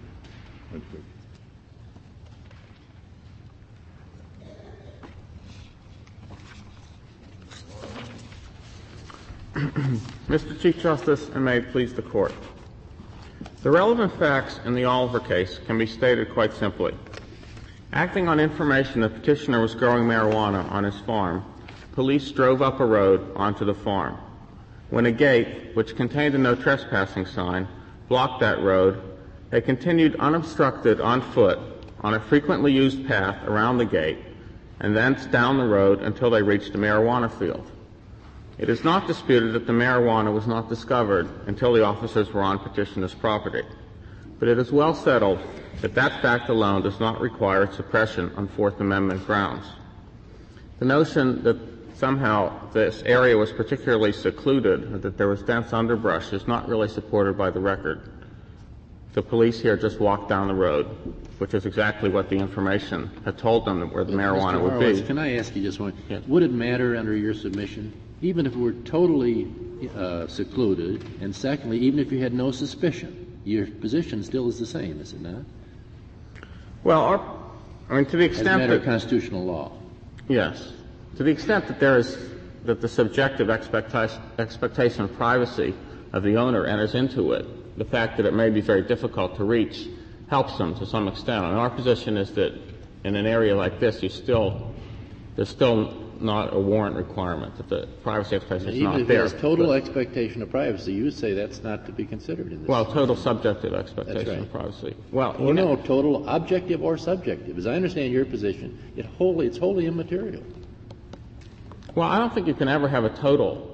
Mr. Chief Justice, and may it please the Court. The relevant facts in the Oliver case can be stated quite simply. Acting on information the petitioner was growing marijuana on his farm, police drove up a road onto the farm. When a gate, which contained a no trespassing sign, blocked that road, they continued unobstructed on foot on a frequently used path around the gate and thence down the road until they reached a marijuana field. It is not disputed that the marijuana was not discovered until the officers were on petitioner's property, but it is well settled that that fact alone does not require suppression on Fourth Amendment grounds. The notion that somehow this area was particularly secluded or that there was dense underbrush is not really supported by the record. The police here just walked down the road, which is exactly what the information had told them where the marijuana would be. Can I ask you just one? Yes. Would it matter under your submission, even if it were totally secluded, and secondly, even if you had no suspicion, your position still is the same, is it not? Well, to the extent as a matter of constitutional law. Yes. To the extent that the subjective expectation of privacy of the owner enters into it, the fact that it may be very difficult to reach helps them to some extent. And our position is that in an area like this, there's still not a warrant requirement, that the privacy expectation is not there. Even if there's total expectation of privacy, you would say that's not to be considered in this. Well, total subjective expectation of privacy. Well, no, total objective or subjective. As I understand your position, it's wholly immaterial. Well, I don't think you can ever have a total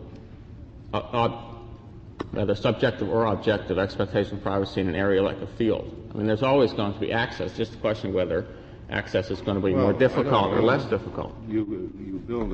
either subjective or objective expectation of privacy in an area like a field. I mean, there's always going to be access, just a question of whether access is going to be more difficult or less difficult. You build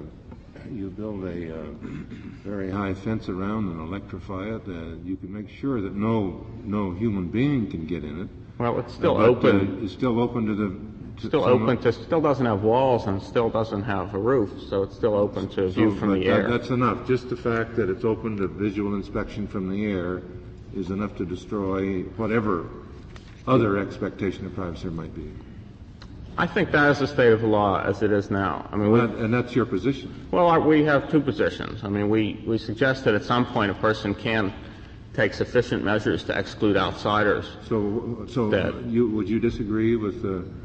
a very high fence around and electrify it. You can make sure that no human being can get in it. Well, it's still open. It's still open to the. Still doesn't have walls and still doesn't have a roof, so it's still open to view from the air. That's enough. Just the fact that it's open to visual inspection from the air is enough to destroy whatever other expectation of privacy there might be. I think that is the state of the law as it is now. I mean, and that's your position. Well, we have two positions. I mean, we suggest that at some point a person can take sufficient measures to exclude outsiders. So would you disagree with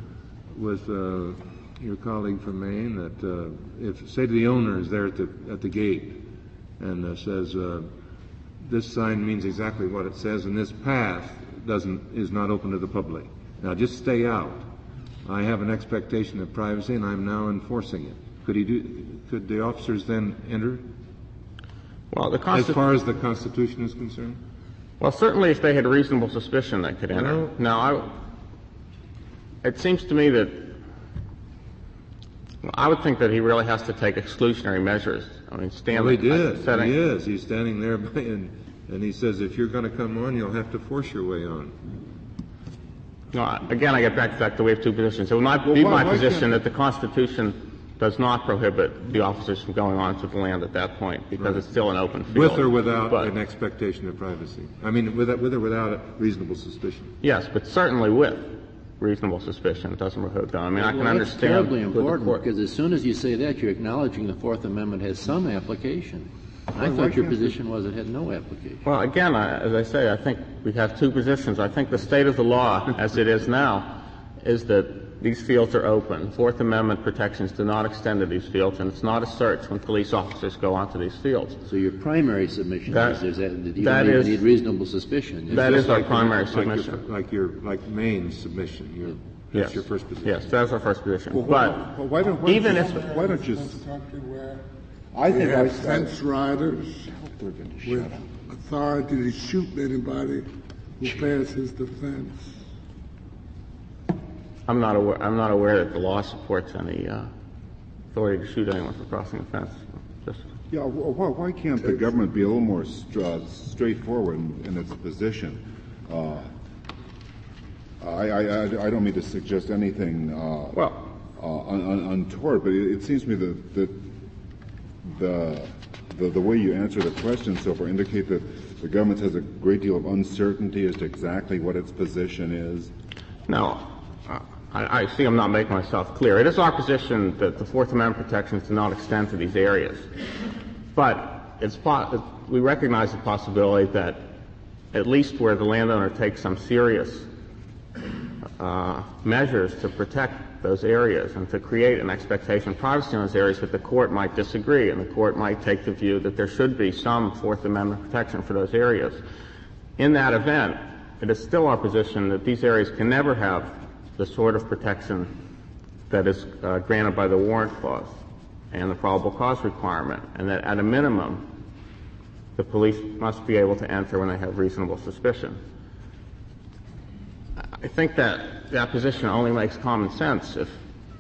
your colleague from Maine that if, say, the owner is there at the gate and says this sign means exactly what it says and this path is not open to the public. Now just stay out. I have an expectation of privacy and I'm now enforcing it. Could the officers then enter? Well, as far as the Constitution is concerned? Well, certainly if they had reasonable suspicion they could enter. No. it seems to me that I would think that he really has to take exclusionary measures. I mean, Stanley. Well, he did. He is. He's standing there, and he says, if you're going to come on, you'll have to force your way on. No, again, I get back to the fact that we have two positions. It would not be my position that the Constitution does not prohibit the officers from going onto the land at that point because it's still an open field. With or without an expectation of privacy. I mean, with or without a reasonable suspicion. Yes, but certainly with reasonable suspicion. It doesn't prohibit them. I mean, I can understand. That's terribly important because as soon as you say that, you're acknowledging the Fourth Amendment has some application. I thought your position was it had no application. Well, again, as I say, I think we have two positions. I think the state of the law, as it is now, is that these fields are open. Fourth Amendment protections do not extend to these fields, and it's not a search when police officers go onto these fields. So your primary submission is that you don't even need reasonable suspicion. That is our primary submission. Like Maine's submission. That's your first position. Yes, that's our first position. Why don't you? I think we have fence riders with authority to shoot anybody who passes the fence. I'm not aware that the law supports any authority to shoot anyone for crossing a fence. Why can't the government be a little more straightforward in its position? I don't mean to suggest anything untoward, but it seems to me that the way you answer the question so far indicate that the government has a great deal of uncertainty as to exactly what its position is. No. I see I'm not making myself clear. It is our position that the Fourth Amendment protections do not extend to these areas. But we recognize the possibility that at least where the landowner takes some serious measures to protect those areas and to create an expectation of privacy in those areas, that the court might disagree and the court might take the view that there should be some Fourth Amendment protection for those areas. In that event, it is still our position that these areas can never have the sort of protection that is granted by the warrant clause and the probable cause requirement, and that at a minimum the police must be able to enter when they have reasonable suspicion. I think that position only makes common sense if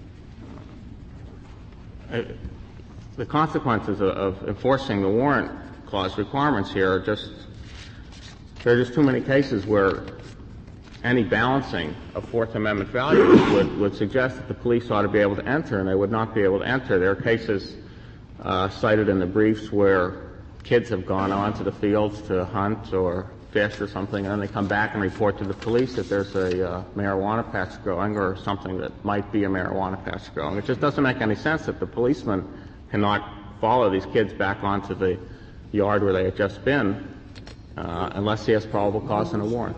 the consequences of enforcing the warrant clause requirements here are there are just too many cases where any balancing of Fourth Amendment values would suggest that the police ought to be able to enter, and they would not be able to enter. There are cases cited in the briefs where kids have gone onto the fields to hunt or fish or something, and then they come back and report to the police that there's a marijuana patch growing or something that might be a marijuana patch growing. It just doesn't make any sense that the policeman cannot follow these kids back onto the yard where they had just been unless he has probable cause and a warrant.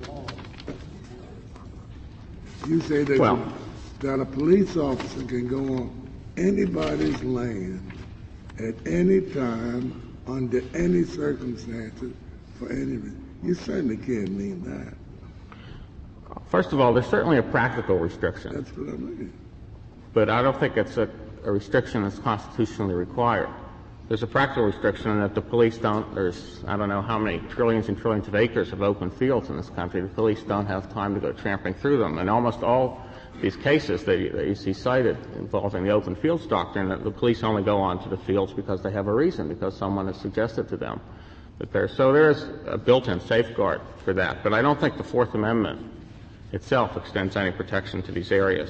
You say that a police officer can go on anybody's land at any time, under any circumstances, for any reason. You certainly can't mean that. First of all, there's certainly a practical restriction. That's what I mean. But I don't think it's a restriction that's constitutionally required. There's a practical restriction in that the police there's I don't know how many trillions and trillions of acres of open fields in this country. The police don't have time to go tramping through them. And almost all these cases that you see cited involving the open fields doctrine, that the police only go onto the fields because they have a reason, because someone has suggested to them that so there's a built-in safeguard for that. But I don't think the Fourth Amendment itself extends any protection to these areas.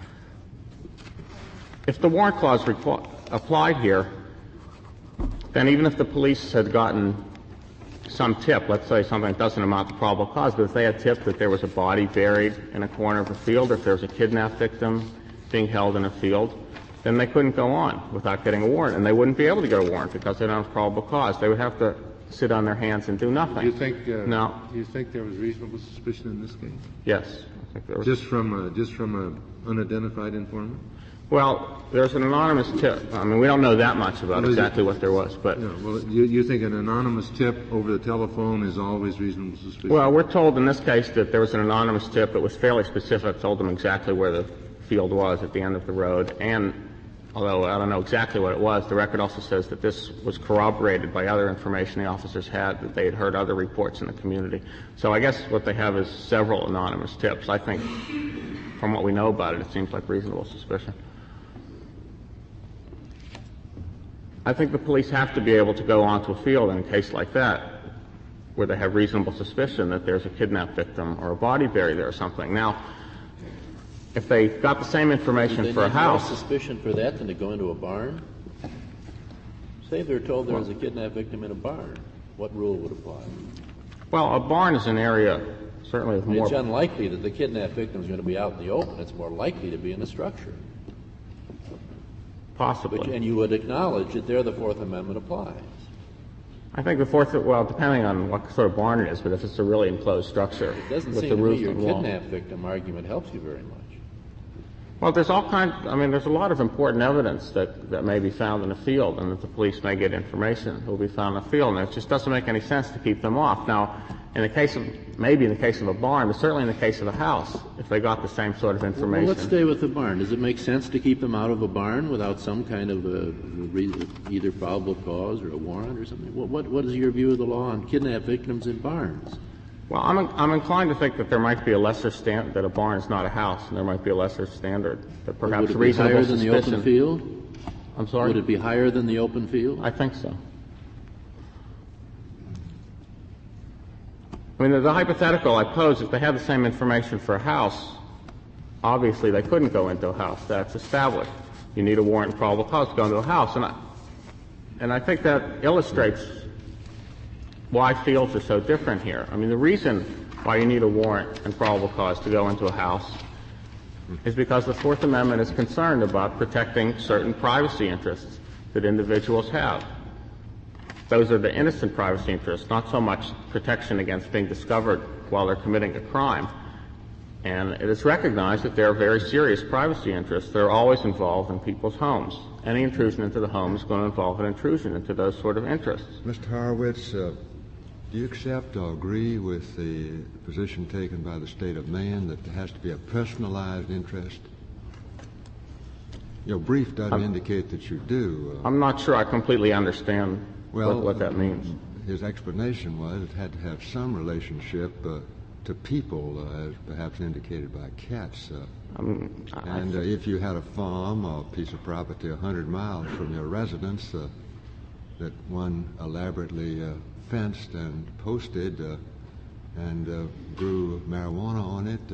If the warrant clause applied here, then even if the police had gotten some tip, let's say something that doesn't amount to probable cause, but if they had tipped that there was a body buried in a corner of a field, or if there was a kidnapped victim being held in a field, then they couldn't go on without getting a warrant, and they wouldn't be able to get a warrant because they don't have probable cause. They would have to sit on their hands and do nothing. Do you think? No. Do you think there was reasonable suspicion in this case? Yes, I think there was. Just from an unidentified informant? Well, there's an anonymous tip. I mean, we don't know that much about exactly what there was, but... Yeah, well, you think an anonymous tip over the telephone is always reasonable suspicion? Well, we're told in this case that there was an anonymous tip that was fairly specific, told them exactly where the field was at the end of the road, and although I don't know exactly what it was, the record also says that this was corroborated by other information the officers had, that they had heard other reports in the community. So I guess what they have is several anonymous tips. I think from what we know about it, it seems like reasonable suspicion. I think the police have to be able to go onto a field in a case like that where they have reasonable suspicion that there's a kidnapped victim or a body buried there or something. Now, if they got the same information for a house... more suspicion for that than to go into a barn? Say they're told there was a kidnapped victim in a barn. What rule would apply? Well, a barn is an area certainly with more... It's unlikely that the kidnapped victim is going to be out in the open. It's more likely to be in a structure. Possibly. And you would acknowledge that there the Fourth Amendment applies. I think the Fourth, well, depending on what sort of barn it is, but if it's a really enclosed structure it doesn't with seem the to roof me your and wall. kidnapped victim argument helps you very much. Well, there's all kinds, there's a lot of important evidence that may be found in the field and that the police may get information that will be found in the field, and it just doesn't make any sense to keep them off. Now, maybe in the case of a barn, but certainly in the case of a house, if they got the same sort of information. Well, let's stay with the barn. Does it make sense to keep them out of a barn without some kind of either probable cause or a warrant or something? What is your view of the law on kidnapped victims in barns? Well, I'm inclined to think that there might be a lesser standard, that a barn is not a house, and there might be a lesser standard, that perhaps would it be reasonable higher than suspicion. the open field? I'm sorry? Would it be higher than the open field? I think so. The hypothetical I pose, if they had the same information for a house, obviously they couldn't go into a house. That's established. You need a warrant and probable cause to go into a house. And I think that illustrates why fields are so different here. The reason why you need a warrant and probable cause to go into a house is because the Fourth Amendment is concerned about protecting certain privacy interests that individuals have. Those are the innocent privacy interests, not so much protection against being discovered while they're committing a crime. And it is recognized that there are very serious privacy interests that are always involved in people's homes. Any intrusion into the home is going to involve an intrusion into those sort of interests. Mr. Horowitz, do you accept or agree with the position taken by the State of Maine that there has to be a personalized interest? Your brief doesn't indicate that you do. I'm not sure I completely understand what that means. His explanation was it had to have some relationship to people, as perhaps indicated by cats. And if you had a farm or a piece of property 100 miles from your residence that one elaborately fenced and posted and grew marijuana on it,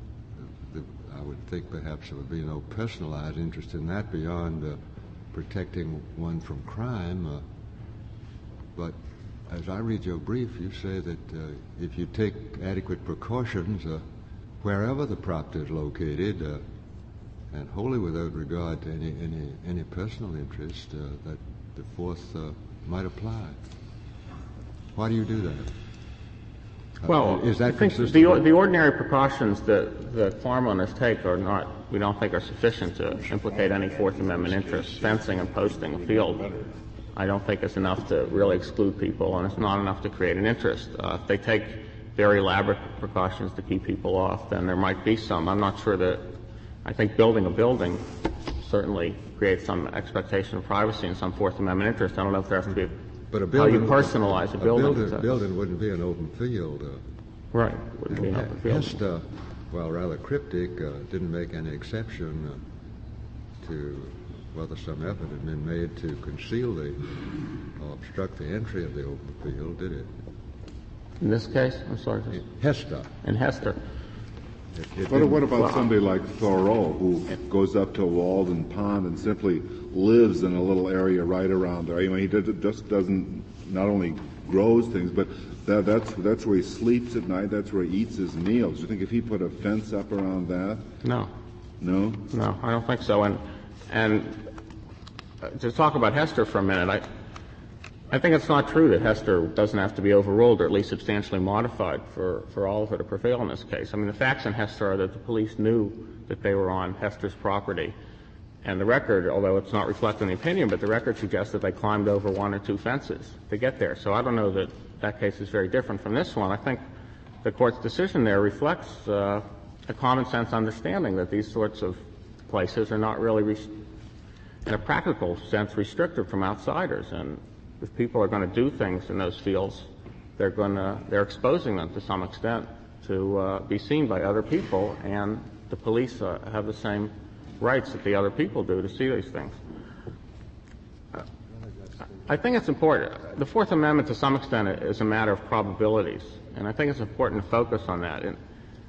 I would think perhaps there would be no personalized interest in that beyond protecting one from crime. But as I read your brief, you say that if you take adequate precautions wherever the property is located, and wholly without regard to any personal interest, that the Fourth might apply. Why do you do that? Well, is that I think consistent? the ordinary precautions that farm owners take we don't think are sufficient to implicate any Fourth Amendment interest. Fencing and posting a field, I don't think it's enough to really exclude people, and it's not enough to create an interest. If they take very elaborate precautions to keep people off, then there might be some. I'm not sure that. I think building a building certainly creates some expectation of privacy and some Fourth Amendment interest. I don't know if there has to be how you personalize a building. A building wouldn't be an open field. Right, wouldn't be an open field. Hest, while rather cryptic, didn't make any exception to whether some effort had been made to conceal or obstruct the entry of the open field, did it? In this case? I'm sorry. Hester. In Hester. What about somebody like Thoreau, who goes up to Walden Pond and simply lives in a little area right around there? He just doesn't not only grows things, but that's where he sleeps at night. That's where he eats his meals. Do you think if he put a fence up around that? No. No? No, I don't think so. And to talk about Hester for a minute, I think it's not true that Hester doesn't have to be overruled or at least substantially modified for all of it to prevail in this case. The facts in Hester are that the police knew that they were on Hester's property. And the record, although it's not reflected in the opinion, but the record suggests that they climbed over one or two fences to get there. So I don't know that case is very different from this one. I think the Court's decision there reflects a common sense understanding that these sorts of places are not really in a practical sense, restricted from outsiders. And if people are going to do things in those fields, they're exposing them to some extent to be seen by other people, and the police have the same rights that the other people do to see these things. I think it's important. The Fourth Amendment, to some extent, is a matter of probabilities, and I think it's important to focus on that. And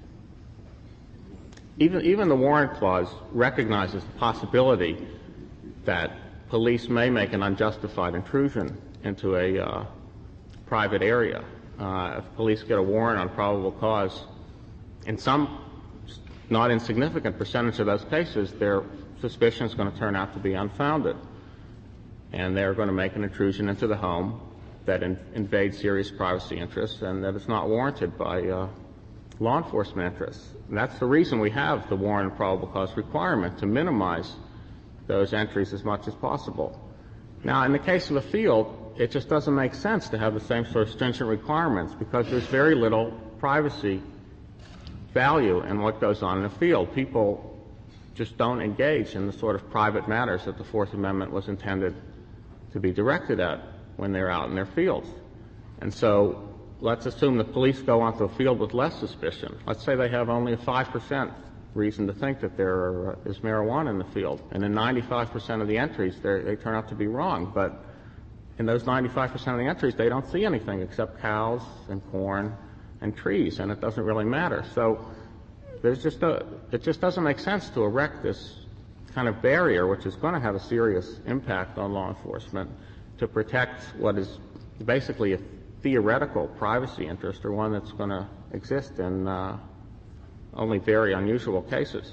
even the Warrant Clause recognizes the possibility that police may make an unjustified intrusion into a private area. If police get a warrant on probable cause, in some not insignificant percentage of those cases, their suspicion is going to turn out to be unfounded, and they're going to make an intrusion into the home that invades serious privacy interests and that is not warranted by law enforcement interests. And that's the reason we have the warrant and probable cause requirement, to minimize those entries as much as possible. Now, in the case of a field, it just doesn't make sense to have the same sort of stringent requirements, because there's very little privacy value in what goes on in a field. People just don't engage in the sort of private matters that the Fourth Amendment was intended to be directed at when they're out in their fields. And so let's assume the police go onto a field with less suspicion. Let's say they have only a 5% reason to think that there is marijuana in the field, and in 95% of the entries they turn out to be wrong. But in those 95% of the entries, they don't see anything except cows and corn and trees, and it doesn't really matter. So it just doesn't make sense to erect this kind of barrier, which is going to have a serious impact on law enforcement, to protect what is basically a theoretical privacy interest, or one that's going to exist in only very unusual cases.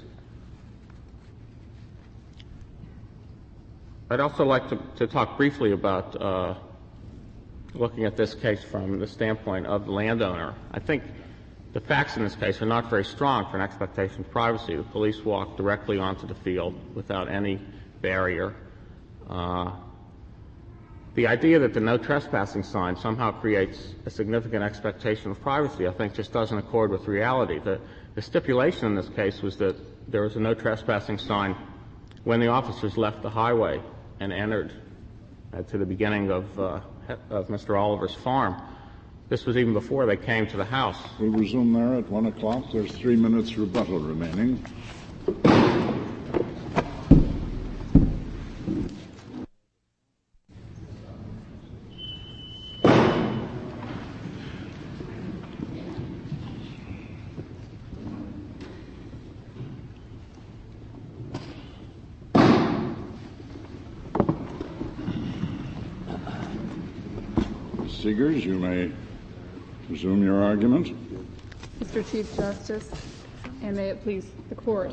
I'd also like to talk briefly about looking at this case from the standpoint of the landowner. I think the facts in this case are not very strong for an expectation of privacy. The police walked directly onto the field without any barrier. The idea that the no trespassing sign somehow creates a significant expectation of privacy, I think, just doesn't accord with reality. The stipulation in this case was that there was a no trespassing sign when the officers left the highway and entered to the beginning of Mr. Oliver's farm. This was even before they came to the house. We'll resume there at 1 o'clock. There's 3 minutes rebuttal remaining. Seegers, you may resume your argument. Mr. Chief Justice, and may it please the Court.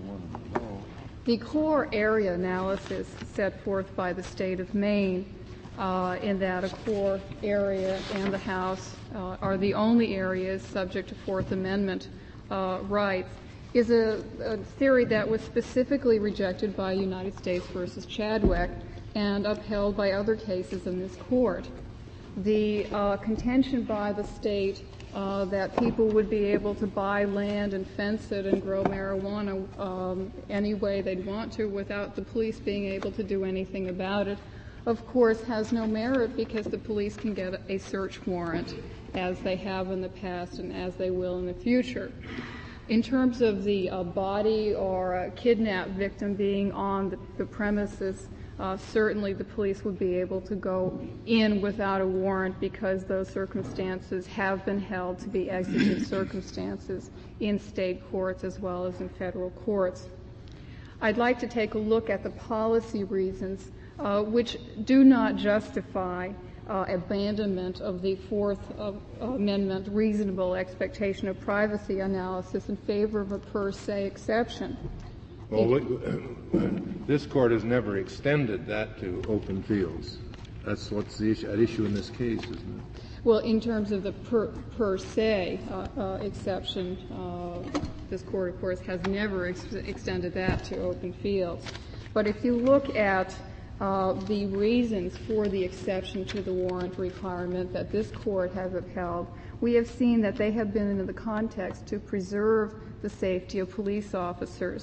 The core area analysis set forth by the state of Maine, in that a core area and the house are the only areas subject to Fourth Amendment rights, is a theory that was specifically rejected by United States versus Chadwick and upheld by other cases in this court. The contention by the state that people would be able to buy land and fence it and grow marijuana any way they'd want to without the police being able to do anything about it, of course, has no merit, because the police can get a search warrant, as they have in the past and as they will in the future. In terms of the body or a kidnapped victim being on the premises, certainly the police would be able to go in without a warrant, because those circumstances have been held to be exigent circumstances in state courts as well as in federal courts. I'd like to take a look at the policy reasons which do not justify abandonment of the Fourth Amendment reasonable expectation of privacy analysis in favor of a per se exception. Well, this court has never extended that to open fields. That's what's at issue in this case, isn't it? Well, in terms of the per se exception, this court, of course, has never extended that to open fields. But if you look at the reasons for the exception to the warrant requirement that this court has upheld, we have seen that they have been in the context to preserve the safety of police officers.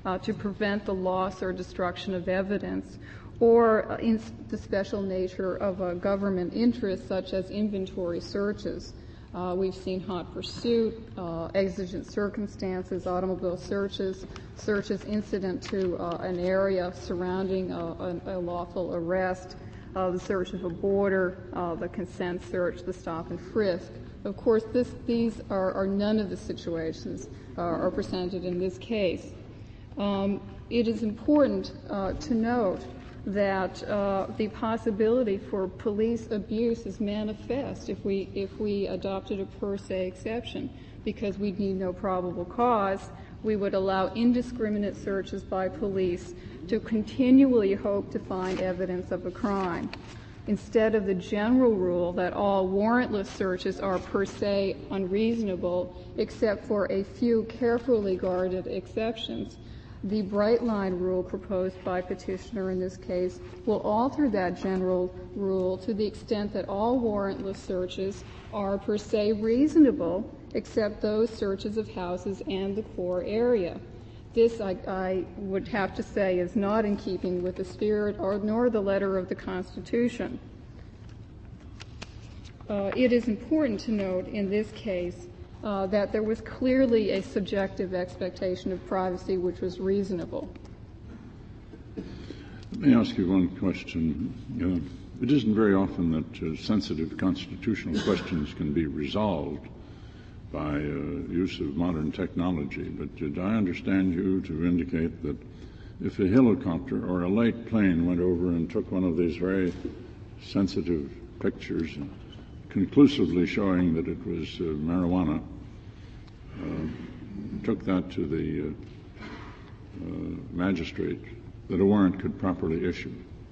to prevent the loss or destruction of evidence, or in the special nature of a government interest such as inventory searches. We've seen hot pursuit, exigent circumstances, automobile searches, searches incident to an area surrounding a lawful arrest, the search of a border, the consent search, the stop and frisk. Of course, these are none of the situations are presented in this case. It is important to note that the possibility for police abuse is manifest if we adopted a per se exception, because we need no probable cause. We would allow indiscriminate searches by police to continually hope to find evidence of a crime, instead of the general rule that all warrantless searches are per se unreasonable, except for a few carefully guarded exceptions. The bright line rule proposed by petitioner in this case will alter that general rule to the extent that all warrantless searches are per se reasonable, except those searches of houses and the core area. This, I would have to say, is not in keeping with the spirit nor the letter of the Constitution. It is important to note in this case that there was clearly a subjective expectation of privacy which was reasonable. Let me ask you one question. It isn't very often that sensitive constitutional questions can be resolved by use of modern technology, but did I understand you to indicate that if a helicopter or a light plane went over and took one of these very sensitive pictures, conclusively showing that it was marijuana, took that to the magistrate, that a warrant could properly issue?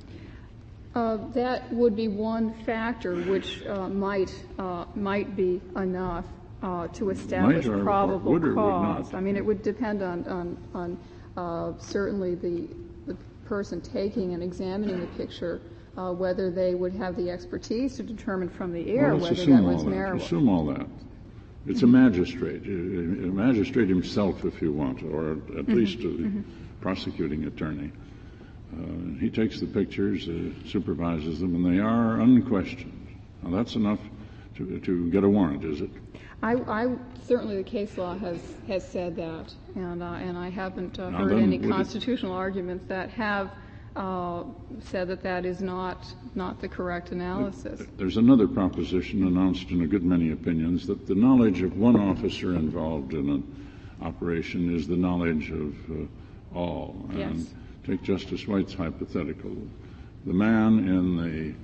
That would be one factor which might be enough to establish probable cause. I mean, it would depend on certainly the person taking and examining the picture, whether they would have the expertise to determine from the air whether that was marijuana. Assume all that. It's a magistrate himself, if you want, or at least a prosecuting attorney. He takes the pictures, supervises them, and they are unquestioned. Now, that's enough to get a warrant, is it? I certainly, the case law has said that, and I haven't heard any constitutional arguments that have said that is not the correct analysis. There's another proposition announced in a good many opinions that the knowledge of one officer involved in an operation is the knowledge of all. Yes. And take Justice White's hypothetical. The man in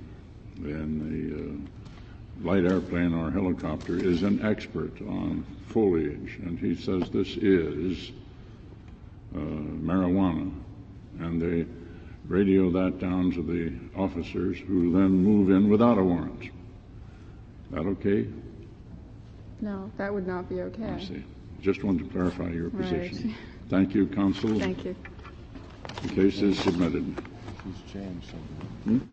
the light airplane or helicopter is an expert on foliage, and he says this is marijuana, and they radio that down to the officers, who then move in without a warrant. That okay? No, that would not be okay. I see. Just wanted to clarify your position. Right. Thank you, counsel. Thank you. The case is submitted. She's changed something.